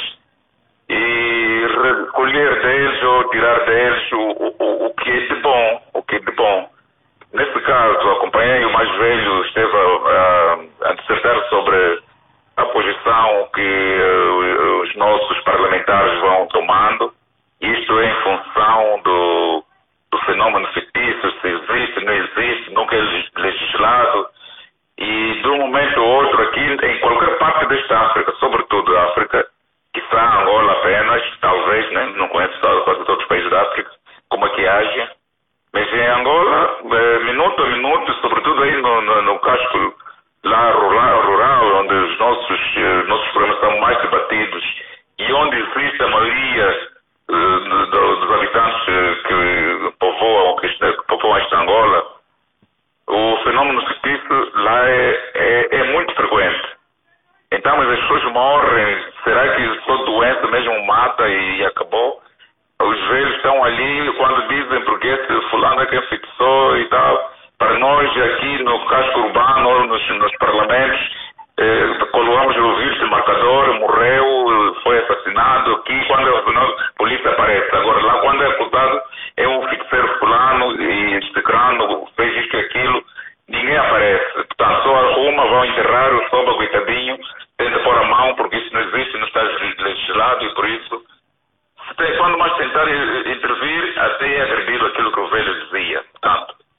e recolher deles ou tirar deles o, o, o que é de bom, o que é de bom. Nesse caso, acompanhei o mais velho, esteve a, a dissertar sobre a posição que uh, os nossos parlamentares vão tomando, isto é em função do, do fenômeno fictício, se existe, não existe, nunca é legislado. E de um momento ou outro aqui, em qualquer parte desta África, sobretudo a África, quiçá Angola apenas, talvez, né? Não conheço quase todos os países da África, como aqui age, mas em Angola, eh, minuto a minuto, sobretudo aí no, no, no casco lá rural, rural onde os nossos, eh, nossos problemas são mais debatidos e onde existe a maioria eh, dos habitantes eh, que povoam, que, que povoam esta Angola, o fenômeno fictício lá é, é, é muito frequente. Então, mas as pessoas morrem, será que só doença mesmo mata e, e acabou? Os velhos estão ali quando dizem porque esse fulano é quem fixou e tal. Para nós aqui no casco urbano, nos, nos parlamentos, eh, coloamos o vírus marcador, morreu, foi assassinado aqui, quando a polícia aparece. Agora lá quando é acusado é um fixeiro fulano e cicrano, fez isto e aquilo, ninguém aparece. Portanto, só arruma, vão enterrar o soba, coitadinho, tenta pôr a mão porque isso não existe, não está legislado e por isso, quando mais tentar intervir, até é agredido aquilo que o velho dizia. Portanto,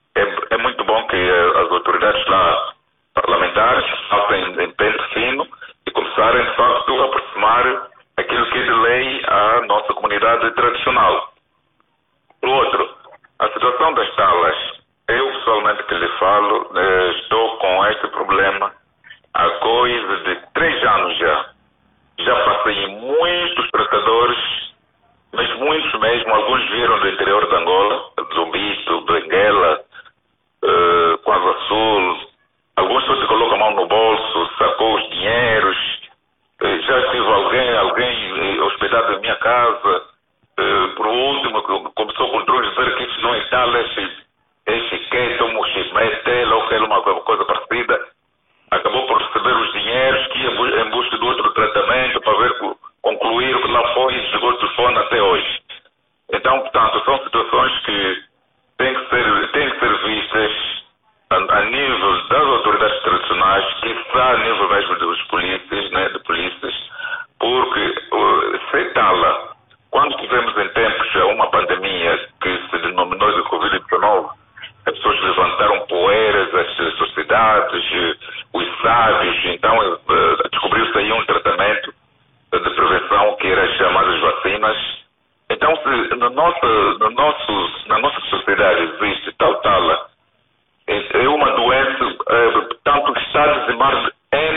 situação das talas, eu pessoalmente que lhe falo, eh, estou com este problema há coisa de três anos já. Já passei em muitos tratadores, mas muitos mesmo, alguns vieram do interior de Angola, do Mito, do Benguela, uh, Quase Sul, alguns só te colocam a mão no bolso, sacou os dinheiros, uh, já tive alguém, alguém uh, hospedado em minha casa, uh, por último começou com o dizer que isso não é tal, é chiquete, um mochimete, ou alguma coisa parecida, acabou por receber os dinheiros que ia em busca de outro tratamento para ver, concluir o que lá foi e chegou o telefone até hoje. Então, portanto, são situações que têm que ser, têm que ser vistas a, a nível das autoridades tradicionais, quiçá a nível mesmo dos polícias, né, de polícias, porque uh, se tala, quando tivemos em tempos uma pandemia que se denominou de covid dezenove, as pessoas levantaram poeiras, as sociedades, os sábios, então uh, descobriu-se aí um tratamento de prevenção que era chamado as vacinas. Então, se no nosso, no nosso, na nossa sociedade existe tal tala, é uma doença, é, tanto que está a dizimar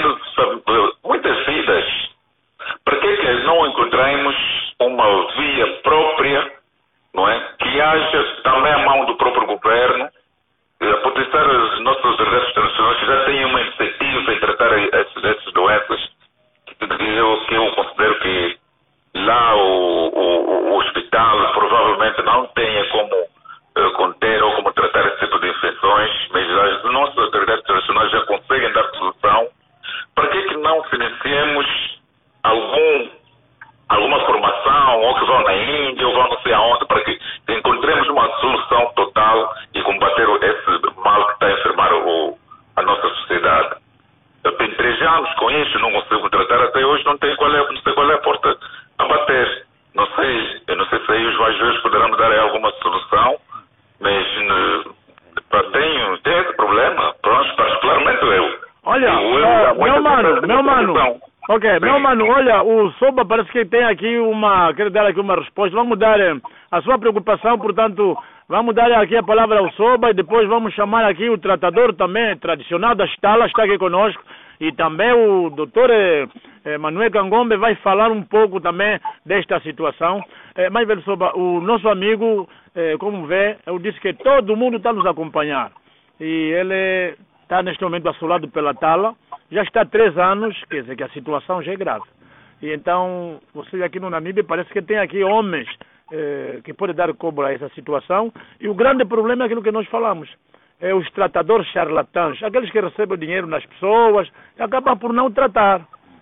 muitas vidas. Para que que não encontramos uma via própria, não é? Que haja também a mão do próprio governo, a potenciar as nossas autoridades internacionais que já têm uma iniciativa em tratar essas, essas doenças, que eu, que eu considero que lá o, o, o hospital provavelmente não tenha como uh, conter ou como tratar esse tipo de infecções, mas as nossas autoridades internacionais já conseguem dar solução. Para que que não financiemos algum, alguma formação, ou que vão na Índia, ou vão não sei aonde, para que encontremos uma solução total e combater esse mal que está a enfermar o, a nossa sociedade. Eu tenho três anos com isso, não consigo tratar até hoje, não, tem qual é, não sei qual é a porta a bater. Não sei, eu não sei se aí os mais velhos poderão me dar alguma solução, mas uh, tenho, tenho esse problema, pronto, particularmente eu. Olha, eu, eu, uh, meu mano, meu mano, ok, sim. Meu mano, olha, o Soba parece que tem aqui uma, quero dar aqui uma resposta, vamos dar eh, a sua preocupação, portanto, vamos dar aqui a palavra ao Soba e depois vamos chamar aqui o tratador também tradicional das talas, está aqui conosco, e também o doutor eh, eh, Manuel Cangombe vai falar um pouco também desta situação. Eh, mas, velho Soba, o nosso amigo, eh, como vê, eu disse que todo mundo está nos acompanhar, e ele está neste momento assolado pela tala, já está há três anos, quer dizer que a situação já é grave. E então, vocês aqui no Namíbia parece que tem aqui homens eh, que podem dar cobro a essa situação, e o grande problema é aquilo que nós falamos, é os tratadores charlatãs, aqueles que recebem dinheiro nas pessoas e acabam por não tratar.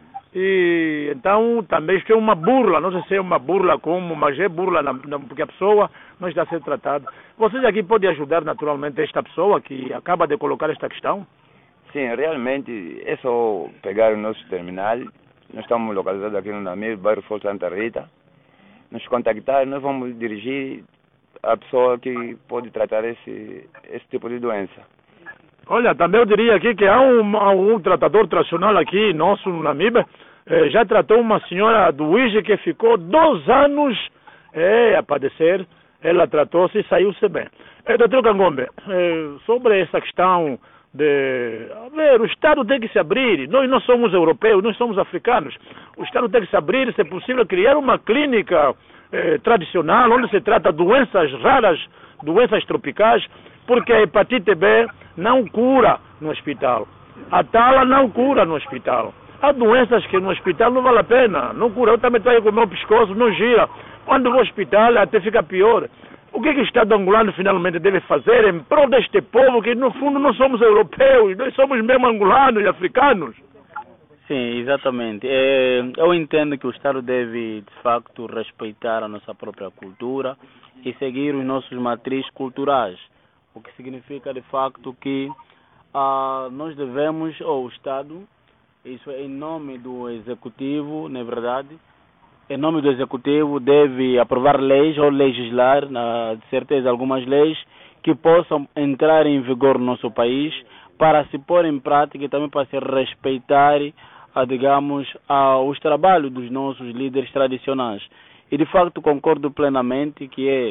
E então também isto é uma burla, não sei se é uma burla como, mas é burla na, na, porque a pessoa não está a ser tratada. Vocês aqui podem ajudar naturalmente esta pessoa que acaba de colocar esta questão? Sim, realmente é só pegar o nosso terminal. Nós estamos localizados aqui no Namíbia, bairro Forte Santa Rita. Nos contactar, nós vamos dirigir a pessoa que pode tratar esse, esse tipo de doença. Olha, também eu diria aqui que há um, um tratador tradicional aqui, nosso no Namíbia, eh, já tratou uma senhora do Uíge que ficou dois anos eh, a padecer, ela tratou-se e saiu-se bem. Eh, doutor Cangombe, eh, sobre essa questão de... A ver, o Estado tem que se abrir, nós não somos europeus, nós somos africanos, o Estado tem que se abrir, se é possível, criar uma clínica eh, tradicional, onde se trata doenças raras, doenças tropicais, porque a hepatite B não cura no hospital. A tala não cura no hospital. Há doenças que no hospital não vale a pena, não cura. Eu também estou aí com o meu pescoço, não gira. Quando vou ao hospital até fica pior. O que, que o Estado angolano finalmente deve fazer em prol deste povo, que no fundo não somos europeus, nós somos mesmo angolanos e africanos? Sim, exatamente. É, eu entendo que o Estado deve, de facto, respeitar a nossa própria cultura e seguir os nossos matrizes culturais. O que significa, de facto, que ah, nós devemos, ou o Estado, isso é em nome do Executivo, na verdade, em nome do Executivo deve aprovar leis ou legislar, na, de certeza, algumas leis que possam entrar em vigor no nosso país para se pôr em prática e também para se respeitar, a, digamos, a, os trabalhos dos nossos líderes tradicionais. E, de facto, concordo plenamente que é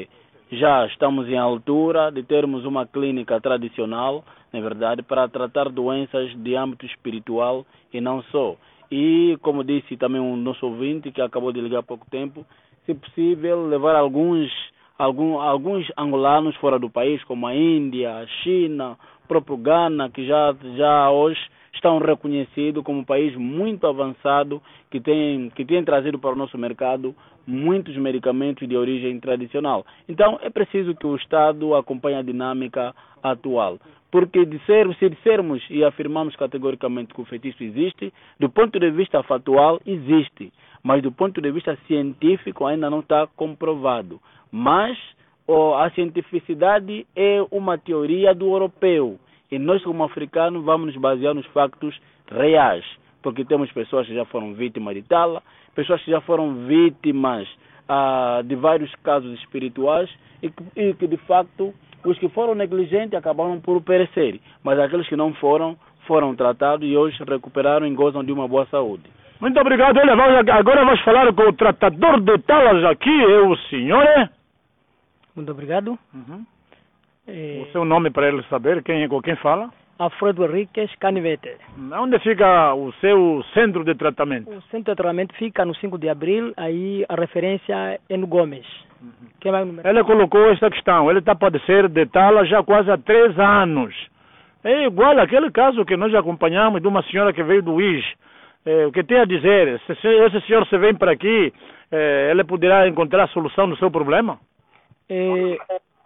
já estamos em altura de termos uma clínica tradicional, na verdade, para tratar doenças de âmbito espiritual e não só. E, como disse também um nosso ouvinte, que acabou de ligar há pouco tempo, se possível, levar alguns, algum, alguns angolanos fora do país, como a Índia, a China, o próprio Ghana, que já, já hoje estão reconhecidos como um país muito avançado, que tem, que tem trazido para o nosso mercado muitos medicamentos de origem tradicional. Então, é preciso que o Estado acompanhe a dinâmica atual. Porque disser, se dissermos e afirmamos categoricamente que o feitiço existe, do ponto de vista factual, existe. Mas do ponto de vista científico ainda não está comprovado. Mas oh, a cientificidade é uma teoria do europeu. E nós, como africanos, vamos nos basear nos factos reais. Porque temos pessoas que já foram vítimas de tala, pessoas que já foram vítimas ah, de vários casos espirituais e que, e que, de facto, os que foram negligentes acabaram por perecer. Mas aqueles que não foram, foram tratados e hoje recuperaram e gozam de uma boa saúde. Muito obrigado. Olha, vamos, agora vamos falar com o tratador de talas aqui, é o senhor, é? Muito obrigado. Uhum. É... O seu nome para ele saber quem, com quem fala? Alfredo Henriques Canivete. Onde fica o seu centro de tratamento? O centro de tratamento fica no cinco de abril, aí a referência é no Gomes. Uhum. Quem vai ele colocou esta questão, ele está a padecer de tala já quase há três anos. É igual àquele caso que nós acompanhamos de uma senhora que veio do I S. É, o que tem a dizer? Se, se esse senhor se vem para aqui, é, ele poderá encontrar a solução do seu problema? É...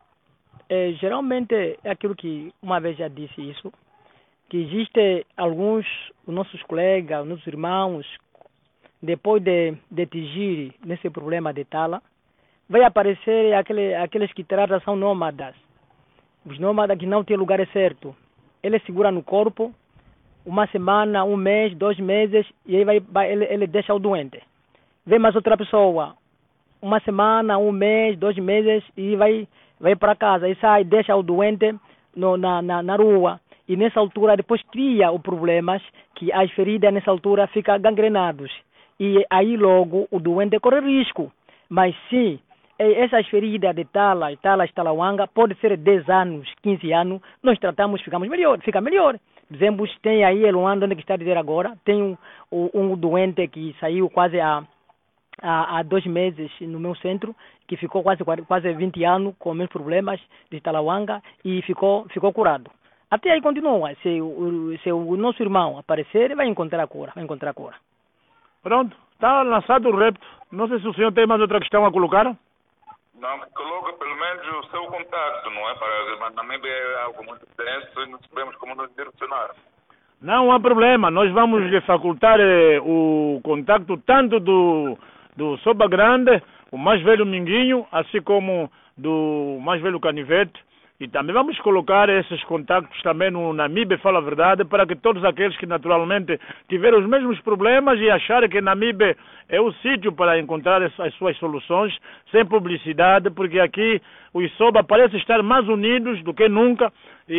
É, geralmente é aquilo que uma vez já disse isso, que existe alguns, os nossos colegas, os nossos irmãos, depois de, de atingir nesse problema de tala, vai aparecer aquele, aqueles que tratam são nômadas. Os nômadas que não têm lugar certo. Ele segura no corpo uma semana, um mês, dois meses, e aí vai, vai, ele, ele deixa o doente. Vem mais outra pessoa, uma semana, um mês, dois meses, e vai... vai para casa e sai, deixa o doente no, na, na, na rua. E nessa altura depois cria os problemas que as feridas nessa altura ficam gangrenadas. E aí logo o doente corre risco. Mas sim, essas feridas de tala, talas, talawanga, pode ser dez anos, quinze anos, nós tratamos, ficamos melhor, fica melhor. Dizemos, tem aí, Luanda, onde que está a dizer agora, tem um, um doente que saiu quase a Há, há dois meses no meu centro, que ficou quase, quase vinte anos com meus problemas de talawanga e ficou, ficou curado. Até aí continua. Se o, se o nosso irmão aparecer, vai encontrar a cura. Vai encontrar a cura. Pronto, está lançado o repto. Não sei se o senhor tem mais outra questão a colocar. Não, coloca pelo menos o seu contato, não é? Para também é algo muito denso e não sabemos como nos direcionar. Não há problema. Nós vamos lhe facultar eh, o contato tanto do do Soba Grande, o mais velho Minguinho, assim como do mais velho Canivete. E também vamos colocar esses contactos também no Namibe Fala a Verdade, para que todos aqueles que naturalmente tiveram os mesmos problemas e acharem que Namibe é o sítio para encontrar as suas soluções, sem publicidade, porque aqui os Soba parecem estar mais unidos do que nunca,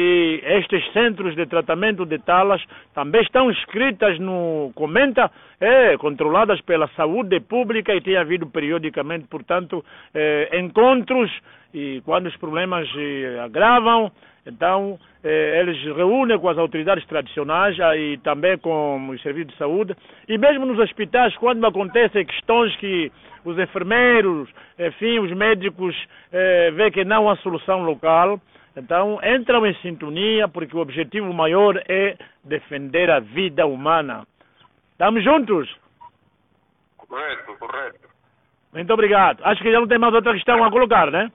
e estes centros de tratamento de talas também estão inscritas no Comenta, é, controladas pela saúde pública, e tem havido periodicamente, portanto, é, encontros, e quando os problemas eh, agravam, então eh, eles reúnem com as autoridades tradicionais ah, e também com os serviços de saúde, e mesmo nos hospitais, quando acontecem questões que os enfermeiros, enfim, os médicos eh, veem que não há solução local, então entram em sintonia, porque o objetivo maior é defender a vida humana. Estamos juntos? Correto, correto. Muito obrigado. Acho que já não tem mais outra questão a colocar, né?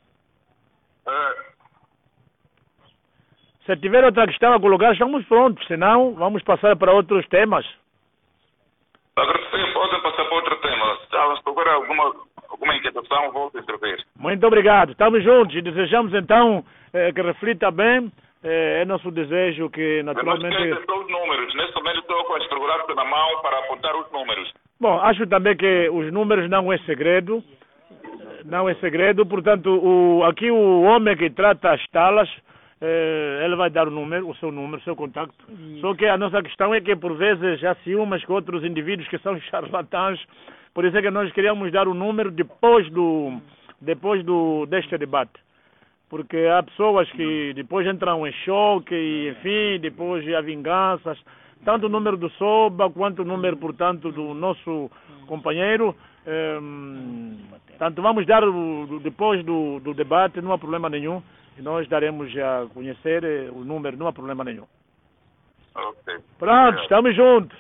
Se tiver outra questão a colocar, estamos prontos, senão vamos passar para outros temas. Agradecer, podem passar para outro tema. Se procurar alguma, alguma inquietação, volto a intervir. Muito obrigado, estamos juntos e desejamos então eh, que reflita bem. Eh, é nosso desejo que naturalmente... Eu não esqueça os números, nesse momento estou com a escrográfica na mão para apontar os números. Bom, acho também que os números não é segredo. Não é segredo, portanto, o, aqui o homem que trata as talas, eh, ele vai dar o número, o seu número, o seu contacto. Isso. Só que a nossa questão é que, por vezes, já se umas com outros indivíduos que são charlatãs, por isso é que nós queríamos dar o número depois do depois do, deste debate. Porque há pessoas que depois entram em choque, e, enfim, depois há vinganças, tanto o número do Soba quanto o número, portanto, do nosso companheiro. Um, tanto vamos dar, o, depois do, do debate, não há problema nenhum, e nós daremos a conhecer o número, não há problema nenhum. Ok. Pronto, estamos juntos.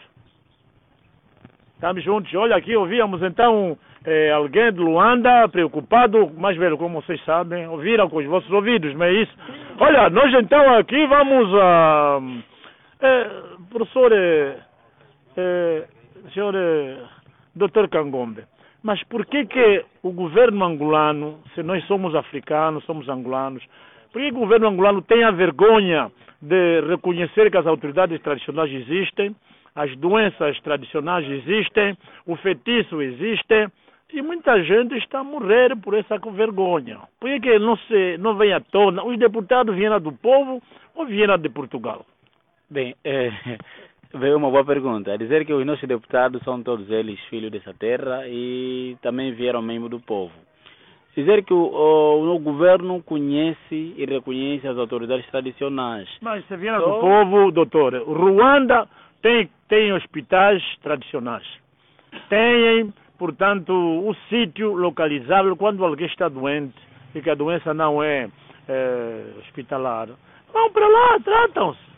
Estamos juntos. Olha, aqui ouvíamos então eh, alguém de Luanda preocupado, mais velho, como vocês sabem, ouviram com os vossos ouvidos, não é isso? Olha, nós então aqui vamos a... Eh, professor, eh, eh, senhor eh, doutor Kangombe, mas por que que o governo angolano, se nós somos africanos, somos angolanos, por que o governo angolano tem a vergonha de reconhecer que as autoridades tradicionais existem, as doenças tradicionais existem, o feitiço existe, e muita gente está a morrer por essa vergonha? Por que que não, se, não vem à tona? Os deputados vieram do povo ou vieram de Portugal? Bem, é, veio uma boa pergunta. Dizer que os nossos deputados são todos eles filhos dessa terra e também vieram membros do povo. Dizer que o, o, o governo conhece e reconhece as autoridades tradicionais. Mas se vieram do povo, doutor, Ruanda tem, tem hospitais tradicionais. Tem, portanto, o sítio localizável quando alguém está doente e que a doença não é, é hospitalar. Vão para lá, tratam-se.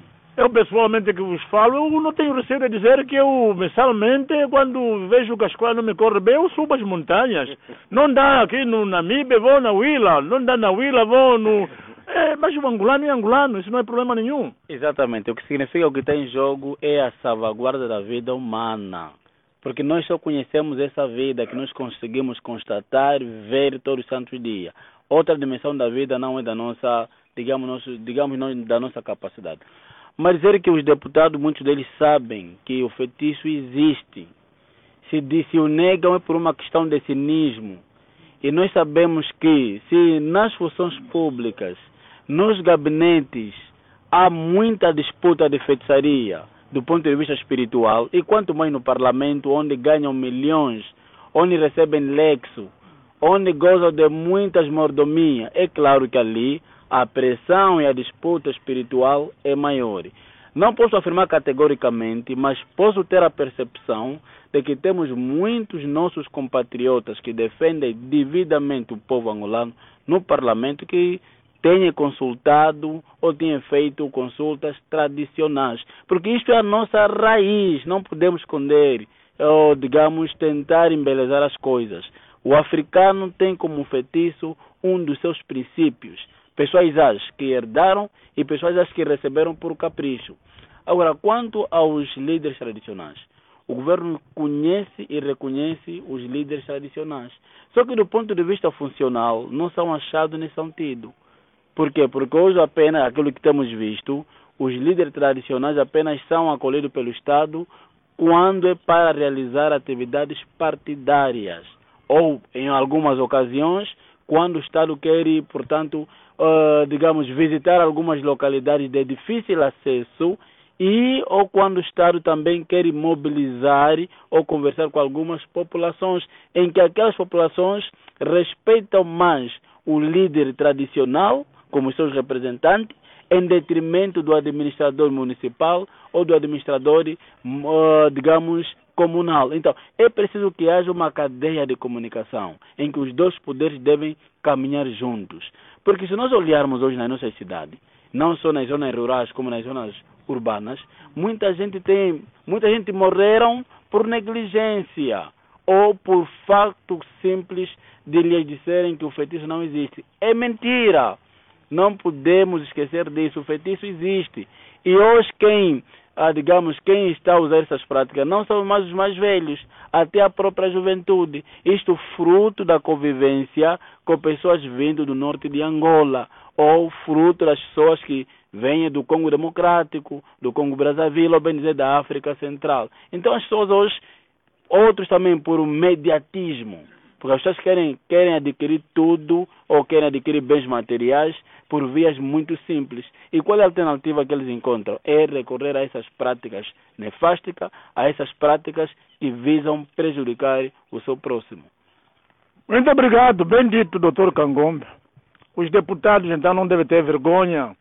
Eu pessoalmente que vos falo, eu não tenho receio de dizer que eu mensalmente, quando vejo que a escola não me corre bem, eu subo as montanhas. Não dá aqui no Namibe, vou na Huila. Não dá na Huila, vou no... É, mas o angolano é angolano, isso não é problema nenhum. Exatamente. O que significa o que está em jogo é a salvaguarda da vida humana. Porque nós só conhecemos essa vida que nós conseguimos constatar, ver todos os santos dias. Outra dimensão da vida não é da nossa, digamos, nosso, digamos não da nossa capacidade. Mas dizer que os deputados, muitos deles sabem que o feitiço existe. Se, se o negam é por uma questão de cinismo. E nós sabemos que se nas funções públicas, nos gabinetes, há muita disputa de feitiçaria do ponto de vista espiritual, e quanto mais no parlamento, onde ganham milhões, onde recebem lexo, onde gozam de muitas mordomias, é claro que ali a pressão e a disputa espiritual é maior. Não posso afirmar categoricamente, mas posso ter a percepção de que temos muitos nossos compatriotas que defendem devidamente o povo angolano no parlamento que tenham consultado ou tenham feito consultas tradicionais. Porque isto é a nossa raiz, não podemos esconder ou, digamos, tentar embelezar as coisas. O africano tem como feitiço um dos seus princípios. Pessoas as que herdaram e pessoas as que receberam por capricho. Agora, quanto aos líderes tradicionais, o governo conhece e reconhece os líderes tradicionais. Só que do ponto de vista funcional, não são achados nem são tidos. Por quê? Porque hoje apenas, aquilo que temos visto, os líderes tradicionais apenas são acolhidos pelo Estado quando é para realizar atividades partidárias. Ou, em algumas ocasiões, quando o Estado quer, portanto, uh, digamos, visitar algumas localidades de difícil acesso e ou quando o Estado também quer mobilizar ou conversar com algumas populações em que aquelas populações respeitam mais o líder tradicional como seus representantes em detrimento do administrador municipal ou do administrador, uh, digamos, comunal. Então, é preciso que haja uma cadeia de comunicação em que os dois poderes devem caminhar juntos. Porque se nós olharmos hoje na nossa cidade, não só nas zonas rurais como nas zonas urbanas, muita gente tem, muita gente morreram por negligência ou por facto simples de lhes disserem que o feitiço não existe. É mentira. Não podemos esquecer disso. O feitiço existe. E hoje quem, ah, digamos, quem está a usar essas práticas não são mais os mais velhos, até a própria juventude. Isto fruto da convivência com pessoas vindo do norte de Angola, ou fruto das pessoas que vêm do Congo Democrático, do Congo Brazzaville, ou bem dizer da África Central. Então as pessoas hoje, outros também por um mediatismo, porque as pessoas querem, querem adquirir tudo ou querem adquirir bens materiais por vias muito simples. E qual é a alternativa que eles encontram? É recorrer a essas práticas nefásticas, a essas práticas que visam prejudicar o seu próximo. Muito obrigado, bem dito, doutor Cangombe. Os deputados, então, não devem ter vergonha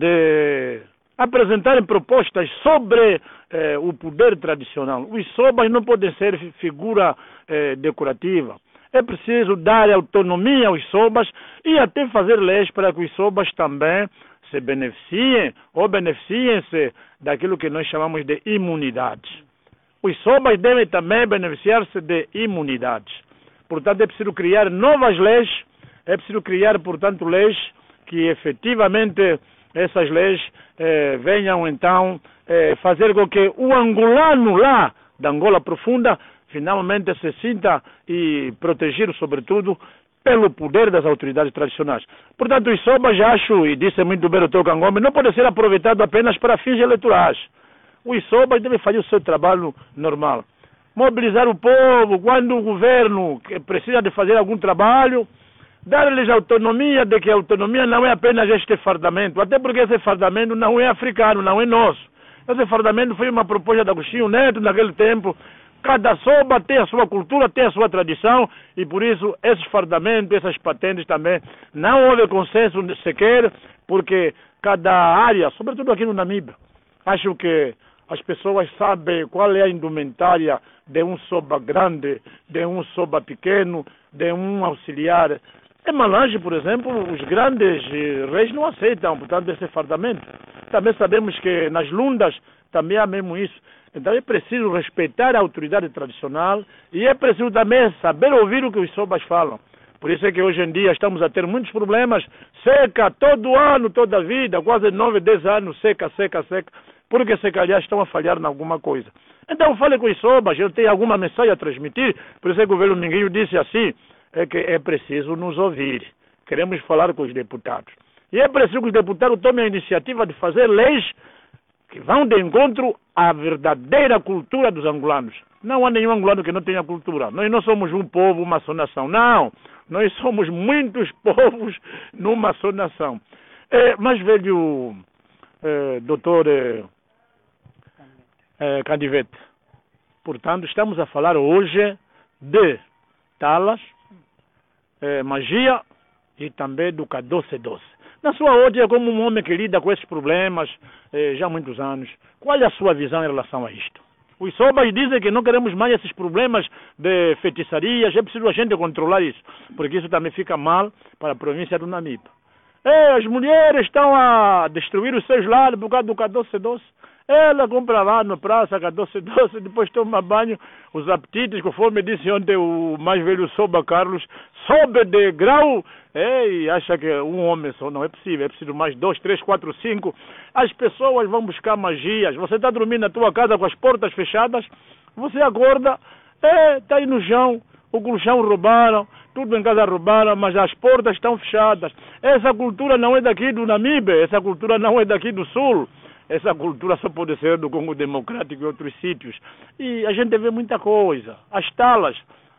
de apresentarem propostas sobre eh, o poder tradicional. Os sobas não podem ser figura eh, decorativa. É preciso dar autonomia aos sobas e até fazer leis para que os sobas também se beneficiem ou beneficiem-se daquilo que nós chamamos de imunidades. Os sobas devem também beneficiar-se de imunidades. Portanto, é preciso criar novas leis, é preciso criar, portanto, leis que efetivamente essas leis eh, venham então eh, fazer com que o angolano lá da Angola profunda finalmente se sinta e protegido, sobretudo, pelo poder das autoridades tradicionais. Portanto, os sobas, acho, e disse muito bem o doutor Cangombe, não pode ser aproveitado apenas para fins eleitorais. Os sobas devem fazer o seu trabalho normal. Mobilizar o povo quando o governo precisa de fazer algum trabalho, dar-lhes autonomia, de que a autonomia não é apenas este fardamento, até porque esse fardamento não é africano, não é nosso. Esse fardamento foi uma proposta da Agostinho Neto naquele tempo. Cada soba tem a sua cultura, tem a sua tradição, e por isso esses fardamentos, essas patentes também, não houve consenso sequer, porque cada área, sobretudo aqui no Namíbia, acho que as pessoas sabem qual é a indumentária de um soba grande, de um soba pequeno, de um auxiliar. Em Malange, por exemplo, os grandes reis não aceitam, portanto, esse fardamento. Também sabemos que nas lundas também há mesmo isso. Então é preciso respeitar a autoridade tradicional e é preciso também saber ouvir o que os sobas falam. Por isso é que hoje em dia estamos a ter muitos problemas. Seca todo ano, toda a vida, quase nove, dez anos, seca, seca, seca. Porque se calhar estão a falhar em alguma coisa. Então fale com os sobas, eu tenho alguma mensagem a transmitir. Por isso é que o velho Minguinho disse assim, é que é preciso nos ouvir. Queremos falar com os deputados. E é preciso que os deputados tomem a iniciativa de fazer leis que vão de encontro à verdadeira cultura dos angolanos. Não há nenhum angolano que não tenha cultura. Nós não somos um povo, uma só nação. Não, nós somos muitos povos numa só nação. É, mas, velho é, doutor é, é, Candivete, portanto, estamos a falar hoje de talas, é, magia e também do K doze doze. Na sua ótica, como um homem que lida com esses problemas eh, já há muitos anos, qual é a sua visão em relação a isto? Os sobas dizem que não queremos mais esses problemas de feitiçarias, é preciso a gente controlar isso, porque isso também fica mal para a província do Namíbia. É, as mulheres estão a destruir os seus lares por causa do K doze doze. Ela compra lá no praça K doze doze, depois toma banho, os apetites, conforme disse ontem o mais velho Soba Carlos, sobe de grau, é, e acha que um homem só não é possível, é preciso mais dois, três, quatro, cinco. As pessoas vão buscar magias. Você está dormindo na tua casa com as portas fechadas, você acorda, é, está aí no chão, o colchão roubaram, tudo em casa roubaram, mas as portas estão fechadas. Essa cultura não é daqui do Namíbia, essa cultura não é daqui do Sul. Essa cultura só pode ser do Congo Democrático e outros sítios. E a gente vê muita coisa. As talas,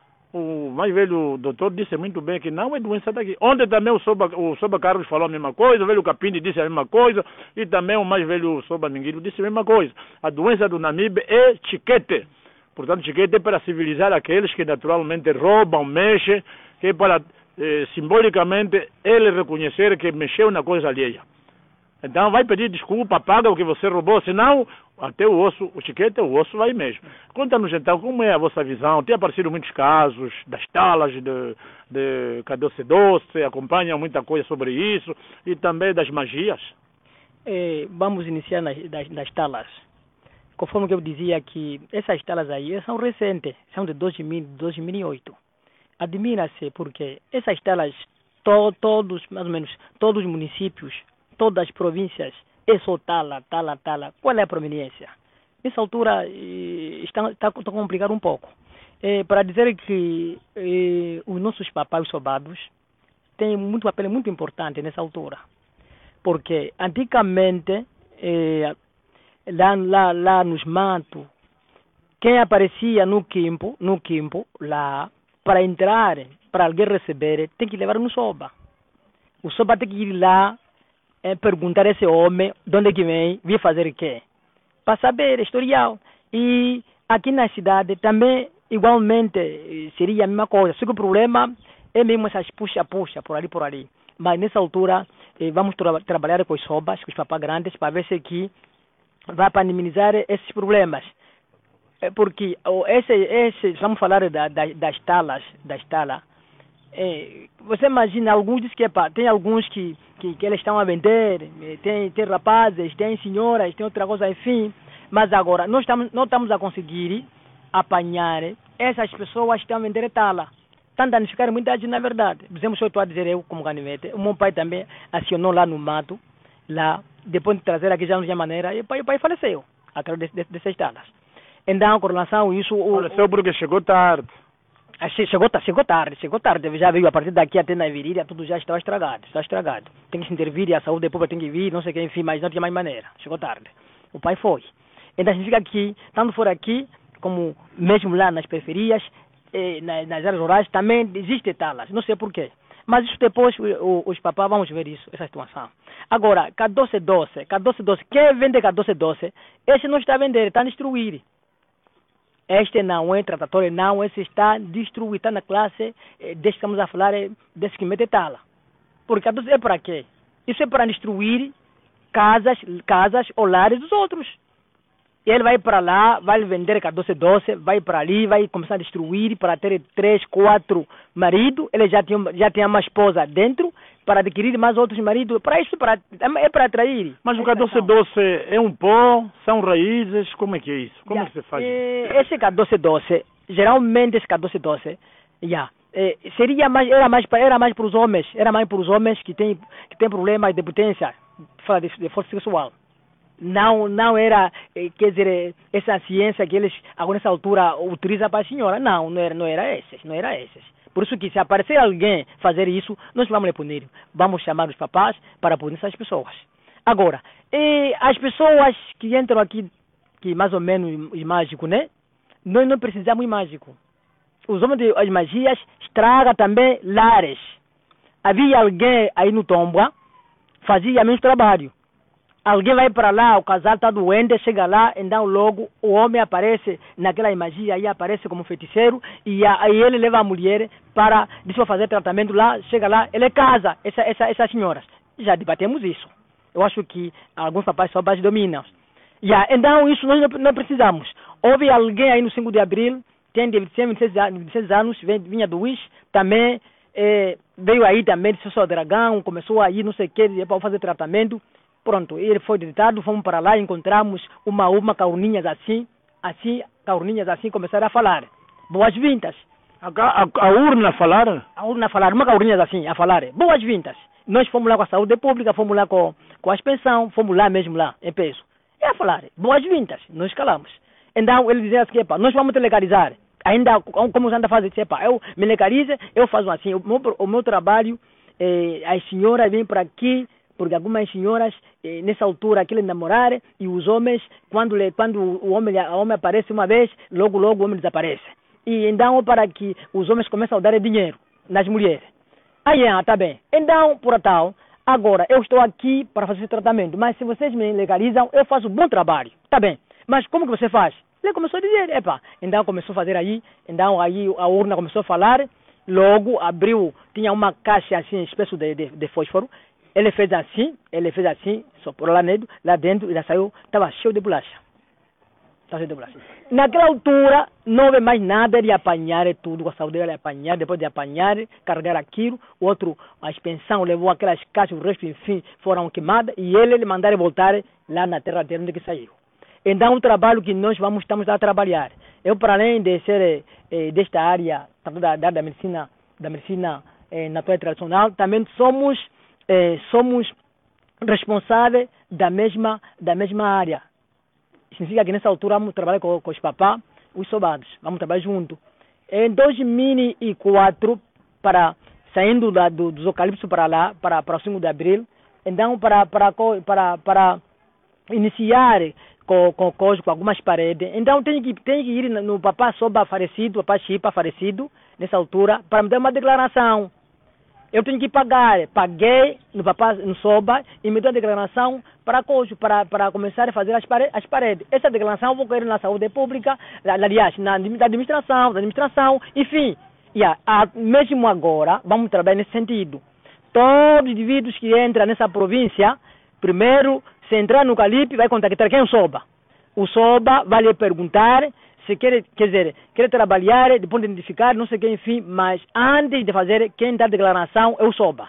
o mais velho doutor disse muito bem que não é doença daqui. Ontem também o Soba, o Soba Carlos falou a mesma coisa, o velho Capini disse a mesma coisa, e também o mais velho Soba Minguilo disse a mesma coisa. A doença do Namíbia é chiquete. Portanto, chiquete é para civilizar aqueles que naturalmente roubam, mexem, que é para eh, simbolicamente ele reconhecer que mexeu na coisa alheia. Então vai pedir desculpa, paga o que você roubou, senão até o osso, o chiquete, o osso vai mesmo. Conta-nos então como é a vossa visão. Tem aparecido muitos casos das talas de, de K doze doze, acompanham muita coisa sobre isso, e também das magias. É, vamos iniciar nas, das, das talas. Conforme que eu dizia que essas talas aí são recentes, são de dois mil, dois mil e oito. Admira-se porque essas talas, to, todos, mais ou menos, todos os municípios, todas as províncias, é só tala, tala, tala. Qual é a proveniência? Nessa altura está, está, está complicado um pouco. É, para dizer que é, os nossos papais sobados têm muito papel muito importante nessa altura. Porque antigamente, é, lá, lá, lá nos matos, quem aparecia no quimpo, no quimpo, lá, para entrar, para alguém receber, tem que levar no soba. O soba tem que ir lá, é perguntar a esse homem de onde que vem, vir fazer o quê? Para saber, historial. E aqui na cidade também, igualmente, seria a mesma coisa. Só que o problema é mesmo essas puxa-puxa, por ali, por ali. Mas nessa altura, eh, vamos tra trabalhar com os sobas, com os papás grandes, para ver se aqui vai para minimizar esses problemas. É porque oh, esse, esse, vamos falar da, da, das talas, das talas. É, você imagina, alguns dizem que epa, tem alguns que, que, que eles estão a vender, tem, tem rapazes, tem senhoras, tem outra coisa, enfim. Mas agora, nós estamos, não estamos a conseguir apanhar essas pessoas que estão a vender tala. Estão a danificar muita gente, na verdade. Por exemplo, eu estou a dizer eu, como canivete, o meu pai também acionou lá no mato, lá, depois de trazer aqui já não tinha maneira, e o pai, o pai faleceu, através dessas de, de talas. Então, com relação a isso... Faleceu o, porque chegou tarde. Chegou, chegou tarde, chegou tarde, já veio a partir daqui até na virilha, tudo já estava estragado, está estragado. Tem que se intervir, a saúde pública tem que vir, não sei o que, enfim, mas não tinha mais maneira, chegou tarde. O pai foi. Então significa que, tanto for aqui, como mesmo lá nas periferias, eh, nas, nas áreas rurais, também existe talas, não sei porquê. Mas isso depois, o, os papás, vamos ver isso, essa situação. Agora, K doze doze, K doze doze, quem vende K doze doze, esse não está a vender, está a destruir. Este não é tratatório, não, esse está destruído, está na classe, eh, desde que estamos a falar, eh, desse que mete tala. Porque é para quê? Isso é para destruir casas, casas ou lares dos outros. E ele vai para lá, vai vender K doze doze, vai para ali, vai começar a destruir para ter três, quatro maridos. Ele já tinha, já tinha uma esposa dentro, para adquirir mais outros maridos. Para isso, para, é para atrair. Mas o K doze doze é um pó, são raízes, como é que é isso? Como já, é que você faz é, isso? Esse K doze doze, geralmente esse K doze doze, já, é, seria mais, era mais, era mais para os homens, era mais para os homens que têm que tem problemas de potência, fala de, de força sexual. Não, não era, quer dizer, essa ciência que eles, agora nessa altura, utilizam para a senhora. Não, não era, não era esses, não era esses. Por isso que se aparecer alguém fazer isso, nós vamos lhe punir. Vamos chamar os papás para punir essas pessoas. Agora, e as pessoas que entram aqui, que mais ou menos os mágicos, né? Nós não precisamos de mágico. Os homens das magias estragam também lares. Havia alguém aí no Tomba, fazia menos trabalho. Alguém vai para lá, o casal está doente, chega lá, então logo o homem aparece naquela magia, aí aparece como feiticeiro, e aí ele leva a mulher para, deixa eu fazer tratamento lá, chega lá, ele casa essa, essa, essas senhoras. Já debatemos isso. Eu acho que alguns papais só base dominam. Yeah, então isso nós não, não precisamos. Houve alguém aí no cinco de abril, tem vinte e seis anos, vinha do Wish, também eh, veio aí também, disse só dragão, começou aí, não sei o que, para fazer tratamento. Pronto, ele foi deitado, fomos para lá, encontramos uma, uma caurinhas assim, assim, caurinhas assim, começaram a falar. Boas-vindas. A, a, a urna a falar? A urna a falar, uma caurinhas assim, a falar. Boas-vindas. Nós fomos lá com a saúde pública, fomos lá com, com as pensões, fomos lá mesmo lá, em peso. E a falar, boas-vindas, nós calamos. Então ele dizia assim, epa, nós vamos te legalizar. Ainda, como você anda a fazer, epa, eu me legalize, eu faço assim, o meu, o meu trabalho, eh, as senhoras vêm para aqui, porque algumas senhoras, eh, nessa altura, querem namorar, e os homens, quando, quando o homem, o homem aparece uma vez, logo, logo o homem desaparece. E então, para que os homens comecem a dar dinheiro nas mulheres. Aí, ah, tá bem. Então, por tal, agora, eu estou aqui para fazer esse tratamento, mas se vocês me legalizam, eu faço um bom trabalho. Tá bem. Mas como que você faz? Ele começou a dizer, epa. Então, começou a fazer aí, então aí a urna começou a falar, logo abriu, tinha uma caixa assim, espécie de, de, de fósforo. Ele fez assim, ele fez assim, soprou lá dentro, lá dentro, e já saiu, estava cheio de bolacha. Estava cheio de bolacha. Naquela altura, não houve mais nada de apanhar tudo, a saúde de apanhar, depois de apanhar, carregar aquilo, o outro, a expensão, levou aquelas caixas, o resto, enfim, foram queimadas, e ele, ele mandaram voltar lá na terra dele, onde que saiu. Então, o trabalho que nós vamos, estamos a trabalhar, eu, para além de ser eh, desta área, da, da, da medicina, da medicina eh, natural e tradicional, também somos Eh, somos responsáveis da mesma, da mesma área. Significa que nessa altura vamos trabalhar com, com os papás, os sobados, vamos trabalhar junto. Em dois mil e quatro, para, saindo da, do, dos eucaliptos para lá, para, para o cinco de abril, então para, para, para, para iniciar com, com, com, com algumas paredes, então tem que, tem que ir no papá soba falecido, papá chipa falecido, nessa altura, para me dar uma declaração. Eu tenho que pagar, paguei no papá, no soba, e me deu a declaração para cojo, para, para começar a fazer as paredes, as paredes. Essa declaração eu vou querer na saúde pública, aliás, na administração, na administração, enfim. Yeah, a, mesmo agora, vamos trabalhar nesse sentido. Todos os indivíduos que entram nessa província, primeiro, se entrar no Calipe, vai contactar quem é o SOBA. O SOBA vai lhe perguntar se quer, quer dizer, quer trabalhar, depois de identificar, não sei o que, enfim, mas antes de fazer, quem dá a declaração é o SOBA.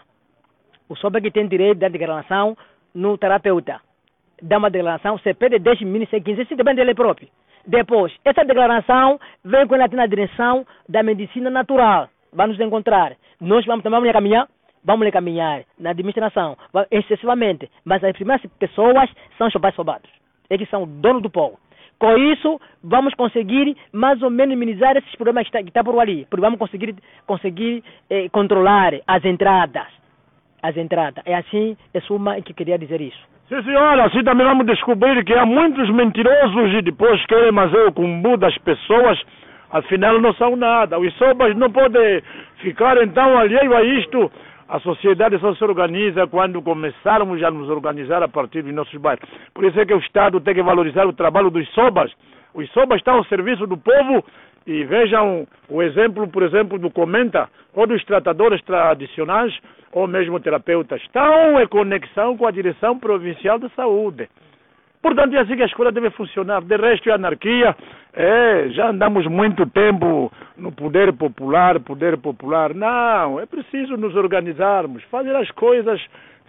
O SOBA que tem direito de dar declaração no terapeuta. Dá uma declaração, se pede dez mil, quinze, isso depende dele próprio. Depois, essa declaração vem com ela na direção da medicina natural. Vamos nos encontrar. Nós vamos também vamos caminhar, vamos caminhar na administração, excessivamente. Mas as primeiras pessoas são os pais sobados. Eles são donos do povo. Com isso, vamos conseguir mais ou menos minimizar esses problemas que estão tá por ali. Porque vamos conseguir, conseguir eh, controlar as entradas. As entradas. É assim, é suma que queria dizer isso. Sim, senhora, assim também vamos descobrir que há muitos mentirosos e depois querem fazer o cumbu das pessoas, afinal não são nada. Os sobas não podem ficar então alheio a isto. A sociedade só se organiza quando começarmos a nos organizar a partir dos nossos bairros. Por isso é que o Estado tem que valorizar o trabalho dos sobas. Os sobas estão ao serviço do povo e vejam o exemplo, por exemplo, do Comenta, ou dos tratadores tradicionais, ou mesmo terapeutas. Estão em conexão com a Direção Provincial de Saúde. Portanto, é assim que a escola deve funcionar. De resto, é anarquia. É, já andamos muito tempo no poder popular, poder popular. Não, é preciso nos organizarmos, fazer as coisas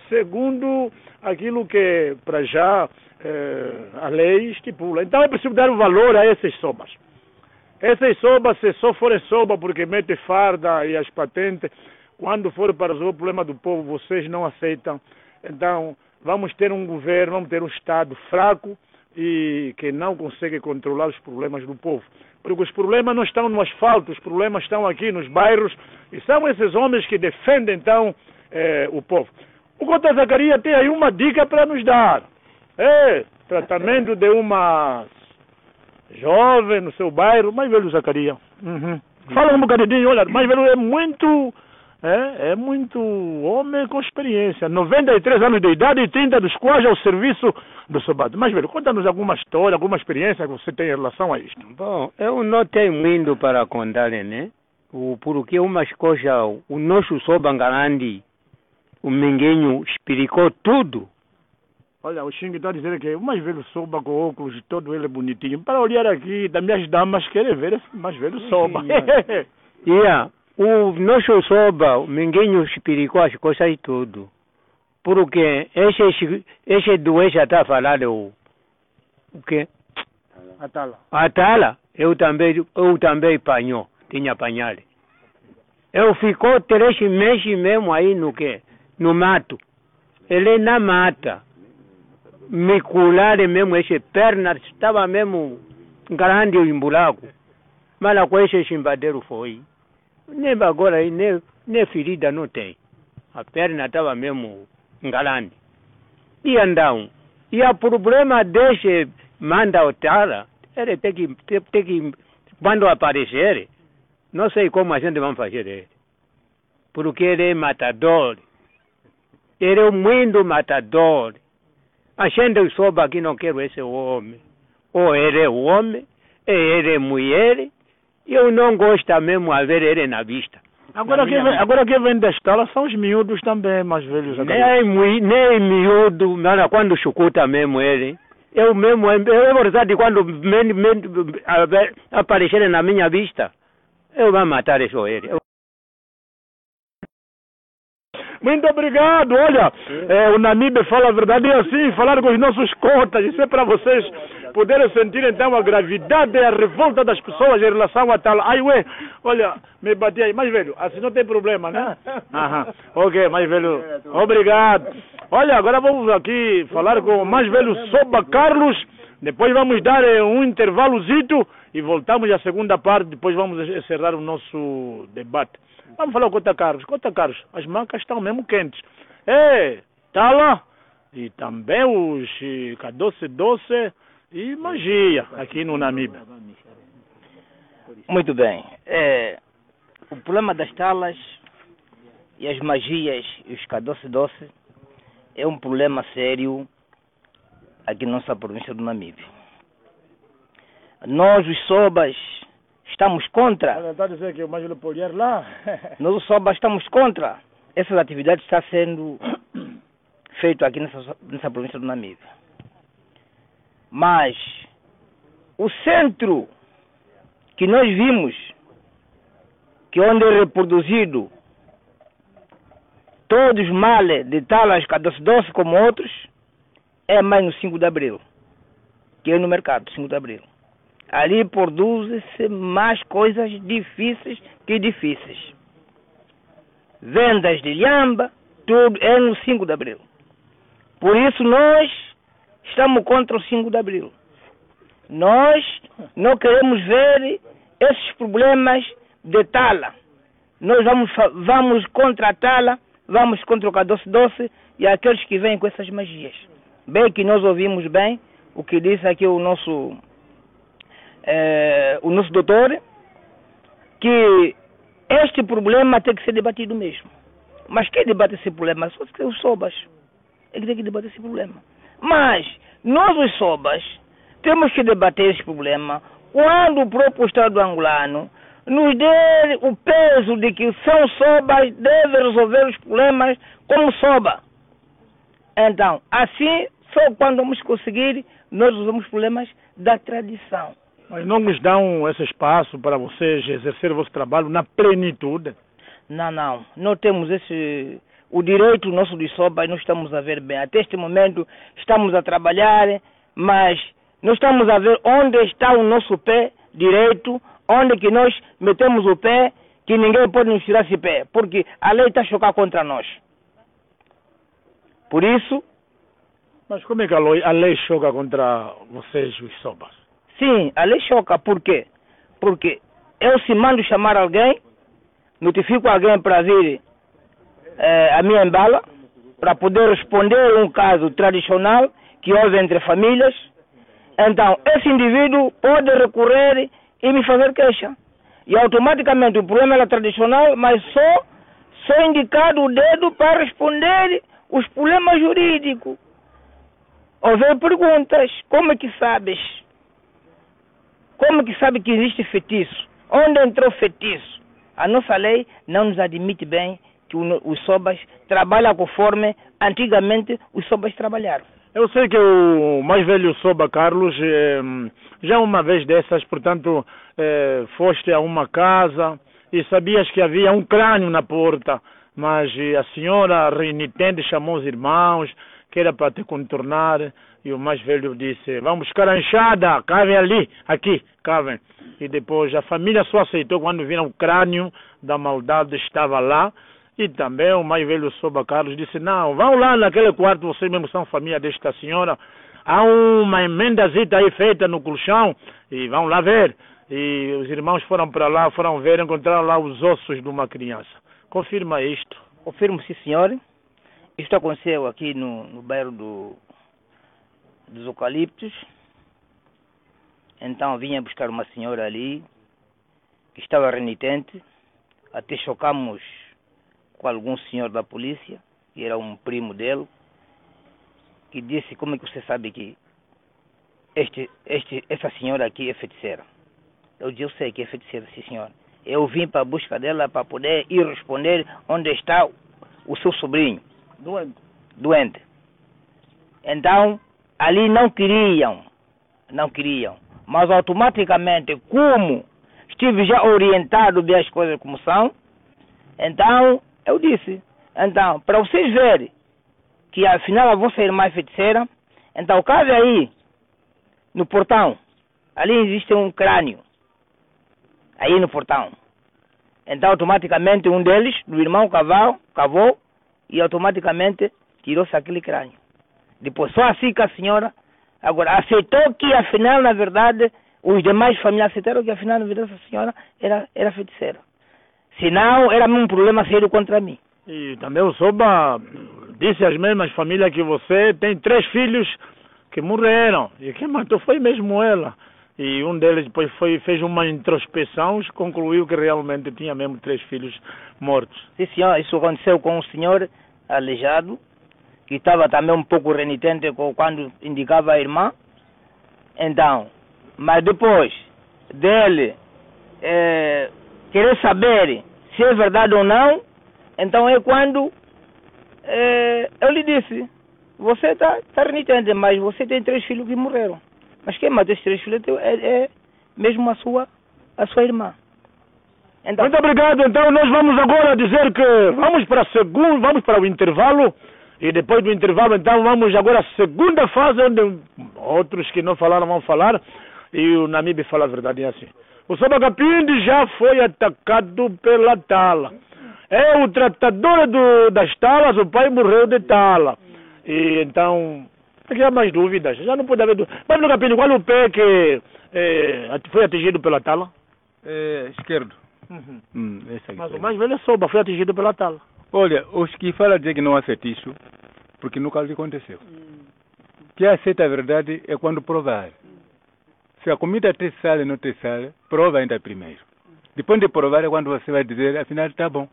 segundo aquilo que, para já, é, a lei estipula. Então, é preciso dar um valor a esses sobas. Essas sobas, se só forem soba porque mete farda e as patentes, quando for para resolver o problema do povo, vocês não aceitam. Então, vamos ter um governo, vamos ter um Estado fraco e que não consegue controlar os problemas do povo. Porque os problemas não estão no asfalto, os problemas estão aqui nos bairros e são esses homens que defendem, então, eh, o povo. O Cota Zacarias tem aí uma dica para nos dar. É, tratamento de uma jovem no seu bairro, mais velho Zacarias. Uhum. Fala um bocadinho, olha, mais velho é muito... É, é muito homem com experiência. noventa e três anos de idade e trinta dos quais ao serviço do Sobado. Mas, velho, conta-nos alguma história, alguma experiência que você tem em relação a isto. Bom, eu não tenho muito para contar, né? O, porque umas coisas, o nosso Sobangarandi, o Minguinho, explicou tudo. Olha, o Xing está dizendo que o mais velho Soba com óculos, todo ele bonitinho. Para olhar aqui, das minhas damas querem ver esse mais velho Soba. Yeah. O nosso Soba, o Minguinho explicou as coisas e tudo. Porque esse, esse doença está falando o, o quê? Atala. Atala, eu também, eu também apanhou, tinha apanhado. Eu ficou três meses mesmo aí no quê? No mato. Ele na mata. Me cularam mesmo, esse perna estava mesmo grande em buraco. Mas com esse chimbadeiro foi. Nem agora aí, nem, nem ferida não tem. A perna estava mesmo grande. E então, e o problema desse manda o Tala, ele tem que, tem, tem que, quando aparecer, não sei como a gente vai fazer ele. Porque ele é matador. Ele é muito matador. A gente soube que não quer esse homem. Ou ele é o homem, ou ele é mulher. Eu não gosto mesmo de ver ele na vista. Agora quem vem, agora quem vem da escola são os miúdos também, mais velhos. Nem, nem miúdo, mas quando chucuta mesmo ele. Eu mesmo, eu é verdade, quando me, me, aparecer na minha vista, eu vou matar esse ele. Eu... Muito obrigado, olha, é, o Namibe fala a verdade e assim, falar com os nossos cotas, isso é para vocês poderem sentir então a gravidade e a revolta das pessoas em relação a tal. Ai, ué, olha, me bati aí, mais velho, assim não tem problema, né? Aham, ok, mais velho, obrigado. Olha, agora vamos aqui falar com o mais velho Soba Carlos, depois vamos dar um intervalozito e voltamos à segunda parte, depois vamos encerrar o nosso debate. Vamos falar com o Cota Carlos. Cota Carlos, as mancas estão mesmo quentes. É, tá lá. E também os cadoce doce e magia aqui no Namíbia. Muito bem. É, o problema das talas e as magias e os cadoce doce é um problema sério aqui na nossa província do Namíbia. Nós, os sobas, estamos contra. Ela está a dizer que o mais velho poliar lá. Nós, o SOBA, estamos contra. Essas atividades estão sendo feitas aqui nessa, nessa província do Namíbia. Mas o centro que nós vimos, que onde é reproduzido todos os males de talas, doce-doce como outros, é mais no cinco de abril, que é no mercado, cinco de abril. Ali produzem-se mais coisas difíceis que difíceis. Vendas de lhamba, tudo é no cinco de abril. Por isso nós estamos contra o cinco de abril. Nós não queremos ver esses problemas de tala. Nós vamos, vamos contra a tala, vamos contra o doce-doce e aqueles que vêm com essas magias. Bem que nós ouvimos bem o que disse aqui o nosso, eh, o nosso doutor, que este problema tem que ser debatido mesmo. Mas quem debate esse problema? Só os SOBAs. É que tem que debater esse problema. Mas nós, os SOBAs, temos que debater esse problema quando o próprio Estado angolano nos dê o peso de que são SOBAs, devem resolver os problemas como SOBA. Então, assim, só quando vamos conseguir, nós resolvemos os problemas da tradição. Mas não nos dão esse espaço para vocês exercer o vosso trabalho na plenitude? Não, não. Não temos esse... O direito nosso de SOBA, nós estamos a ver bem. Até este momento, estamos a trabalhar, mas não estamos a ver onde está o nosso pé direito, onde que nós metemos o pé, que ninguém pode nos tirar esse pé, porque a lei está a chocar contra nós. Por isso... Mas como é que a lei, a lei choca contra vocês, os SOBAs? Sim, a lei choca. Por quê? Porque eu, se mando chamar alguém, notifico alguém para vir eh, a minha embala, para poder responder um caso tradicional que houve entre famílias. Então, esse indivíduo pode recorrer e me fazer queixa. E automaticamente o problema era tradicional, mas só, só indicado o dedo para responder os problemas jurídicos. Houve perguntas, como é que sabes? Como é que sabe que existe feitiço? Onde entrou feitiço? A nossa lei não nos admite bem que os SOBAs trabalham conforme antigamente os SOBAs trabalharam. Eu sei que o mais velho SOBA, Carlos, eh, já uma vez dessas, portanto, eh, foste a uma casa e sabias que havia um crânio na porta, mas a senhora renitente chamou os irmãos, que era para te contornar, e o mais velho disse, vamos buscar a enxada, cavem ali, aqui, cavem. E depois a família só aceitou quando viram o crânio da maldade estava lá. E também o mais velho SOBA Carlos disse, não, vão lá naquele quarto, vocês mesmo são família desta senhora, há uma emendazita aí feita no colchão, e vão lá ver. E os irmãos foram para lá, foram ver, encontraram lá os ossos de uma criança. Confirma isto? Confirmo, sim, senhor. Isto aconteceu aqui no, no bairro do, dos Eucaliptos. Então vinha buscar uma senhora ali, que estava renitente, até chocamos com algum senhor da polícia, que era um primo dele, que disse, como é que você sabe que este, este, essa senhora aqui é feiticeira? Eu disse, eu sei que é feiticeira, sim senhor. Eu vim para a busca dela para poder ir responder onde está o seu sobrinho. Doente. Doente. Então, ali não queriam, não queriam, mas automaticamente, como estive já orientado das coisas como são, então, eu disse, então, para vocês verem que afinal a vossa irmã é feiticeira, então cabe aí, no portão, ali existe um crânio, aí no portão. Então automaticamente um deles, do irmão cavou, cavou e automaticamente tirou-se aquele crânio. Depois só assim que a senhora, agora, aceitou que afinal, na verdade, os demais famílias aceitaram que afinal, na verdade, essa senhora era, era feiticeira. Senão, era um problema sério contra mim. E também o SOBA disse às mesmas famílias que você tem três filhos que morreram. E quem matou foi mesmo ela. E um deles depois foi, fez uma introspeção e concluiu que realmente tinha mesmo três filhos mortos. Sim, senhor. Isso aconteceu com um senhor aleijado, que estava também um pouco renitente quando indicava a irmã. Então, mas depois dele é, querer saber se é verdade ou não, então é quando é, eu lhe disse, você está tá renitente, mas você tem três filhos que morreram. Mas quem matou esses três filhos é, é mesmo a sua, a sua irmã. Então, muito obrigado. Então nós vamos agora dizer que vamos para a segunda, vamos para o intervalo. E depois do intervalo, então, vamos agora à segunda fase, onde outros que não falaram vão falar. E o Namibe fala a verdade, é assim. O Soba Kapindi já foi atacado pela tala. É o tratador do, das talas, o pai morreu de tala. E então, aqui há mais dúvidas, já não pode haver dúvidas. Mas no Kapindi, qual é o pé que é, foi atingido pela tala? É, esquerdo. Uhum. Hum, esse aqui Mas foi. o mais velho é Soba, foi atingido pela tala. Olha, os que falam dizer que não há fetiche, porque nunca lhe aconteceu. Que aceita a verdade é quando provar. Se a comida te sale ou não te sale, prova ainda primeiro. Depois de provar é quando você vai dizer, afinal está bom.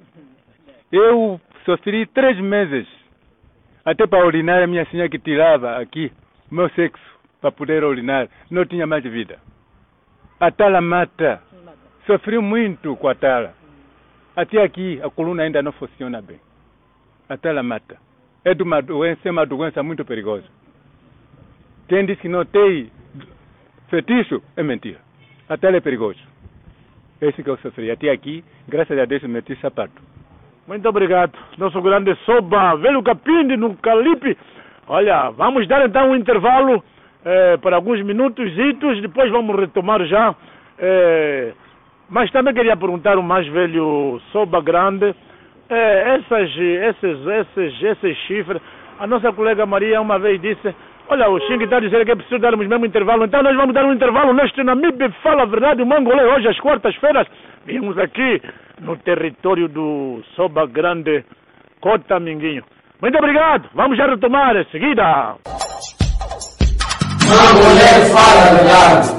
Eu sofri três meses, até para urinar, a minha senhora que tirava aqui, meu sexo, para poder urinar, não tinha mais vida. A tala mata. Sofri muito com a tala. Até aqui, a coluna ainda não funciona bem. A tala mata. É de uma doença, é uma doença muito perigosa. Quem diz que não tem fetiche, é mentira. A tala é perigosa. Esse que eu sofri. Até aqui, graças a Deus, meti sapato. Muito obrigado. Nosso grande Soba, velho Kapindi, no Calipe. Olha, vamos dar então um intervalo eh, para alguns minutos, depois vamos retomar já. Eh, mas também queria perguntar o mais velho Soba Grande, eh, essas, esses, esses, esses chifres. A nossa colega Maria uma vez disse, olha, o Xing está a dizer que é preciso darmos mesmo intervalo, então nós vamos dar um intervalo neste Namibe Fala a Verdade, o Mangolé, hoje às quartas-feiras. Viemos aqui no território do Soba Grande, Cota Minguinho. Muito obrigado, vamos já retomar em seguida. Mangolé Fala a Verdade.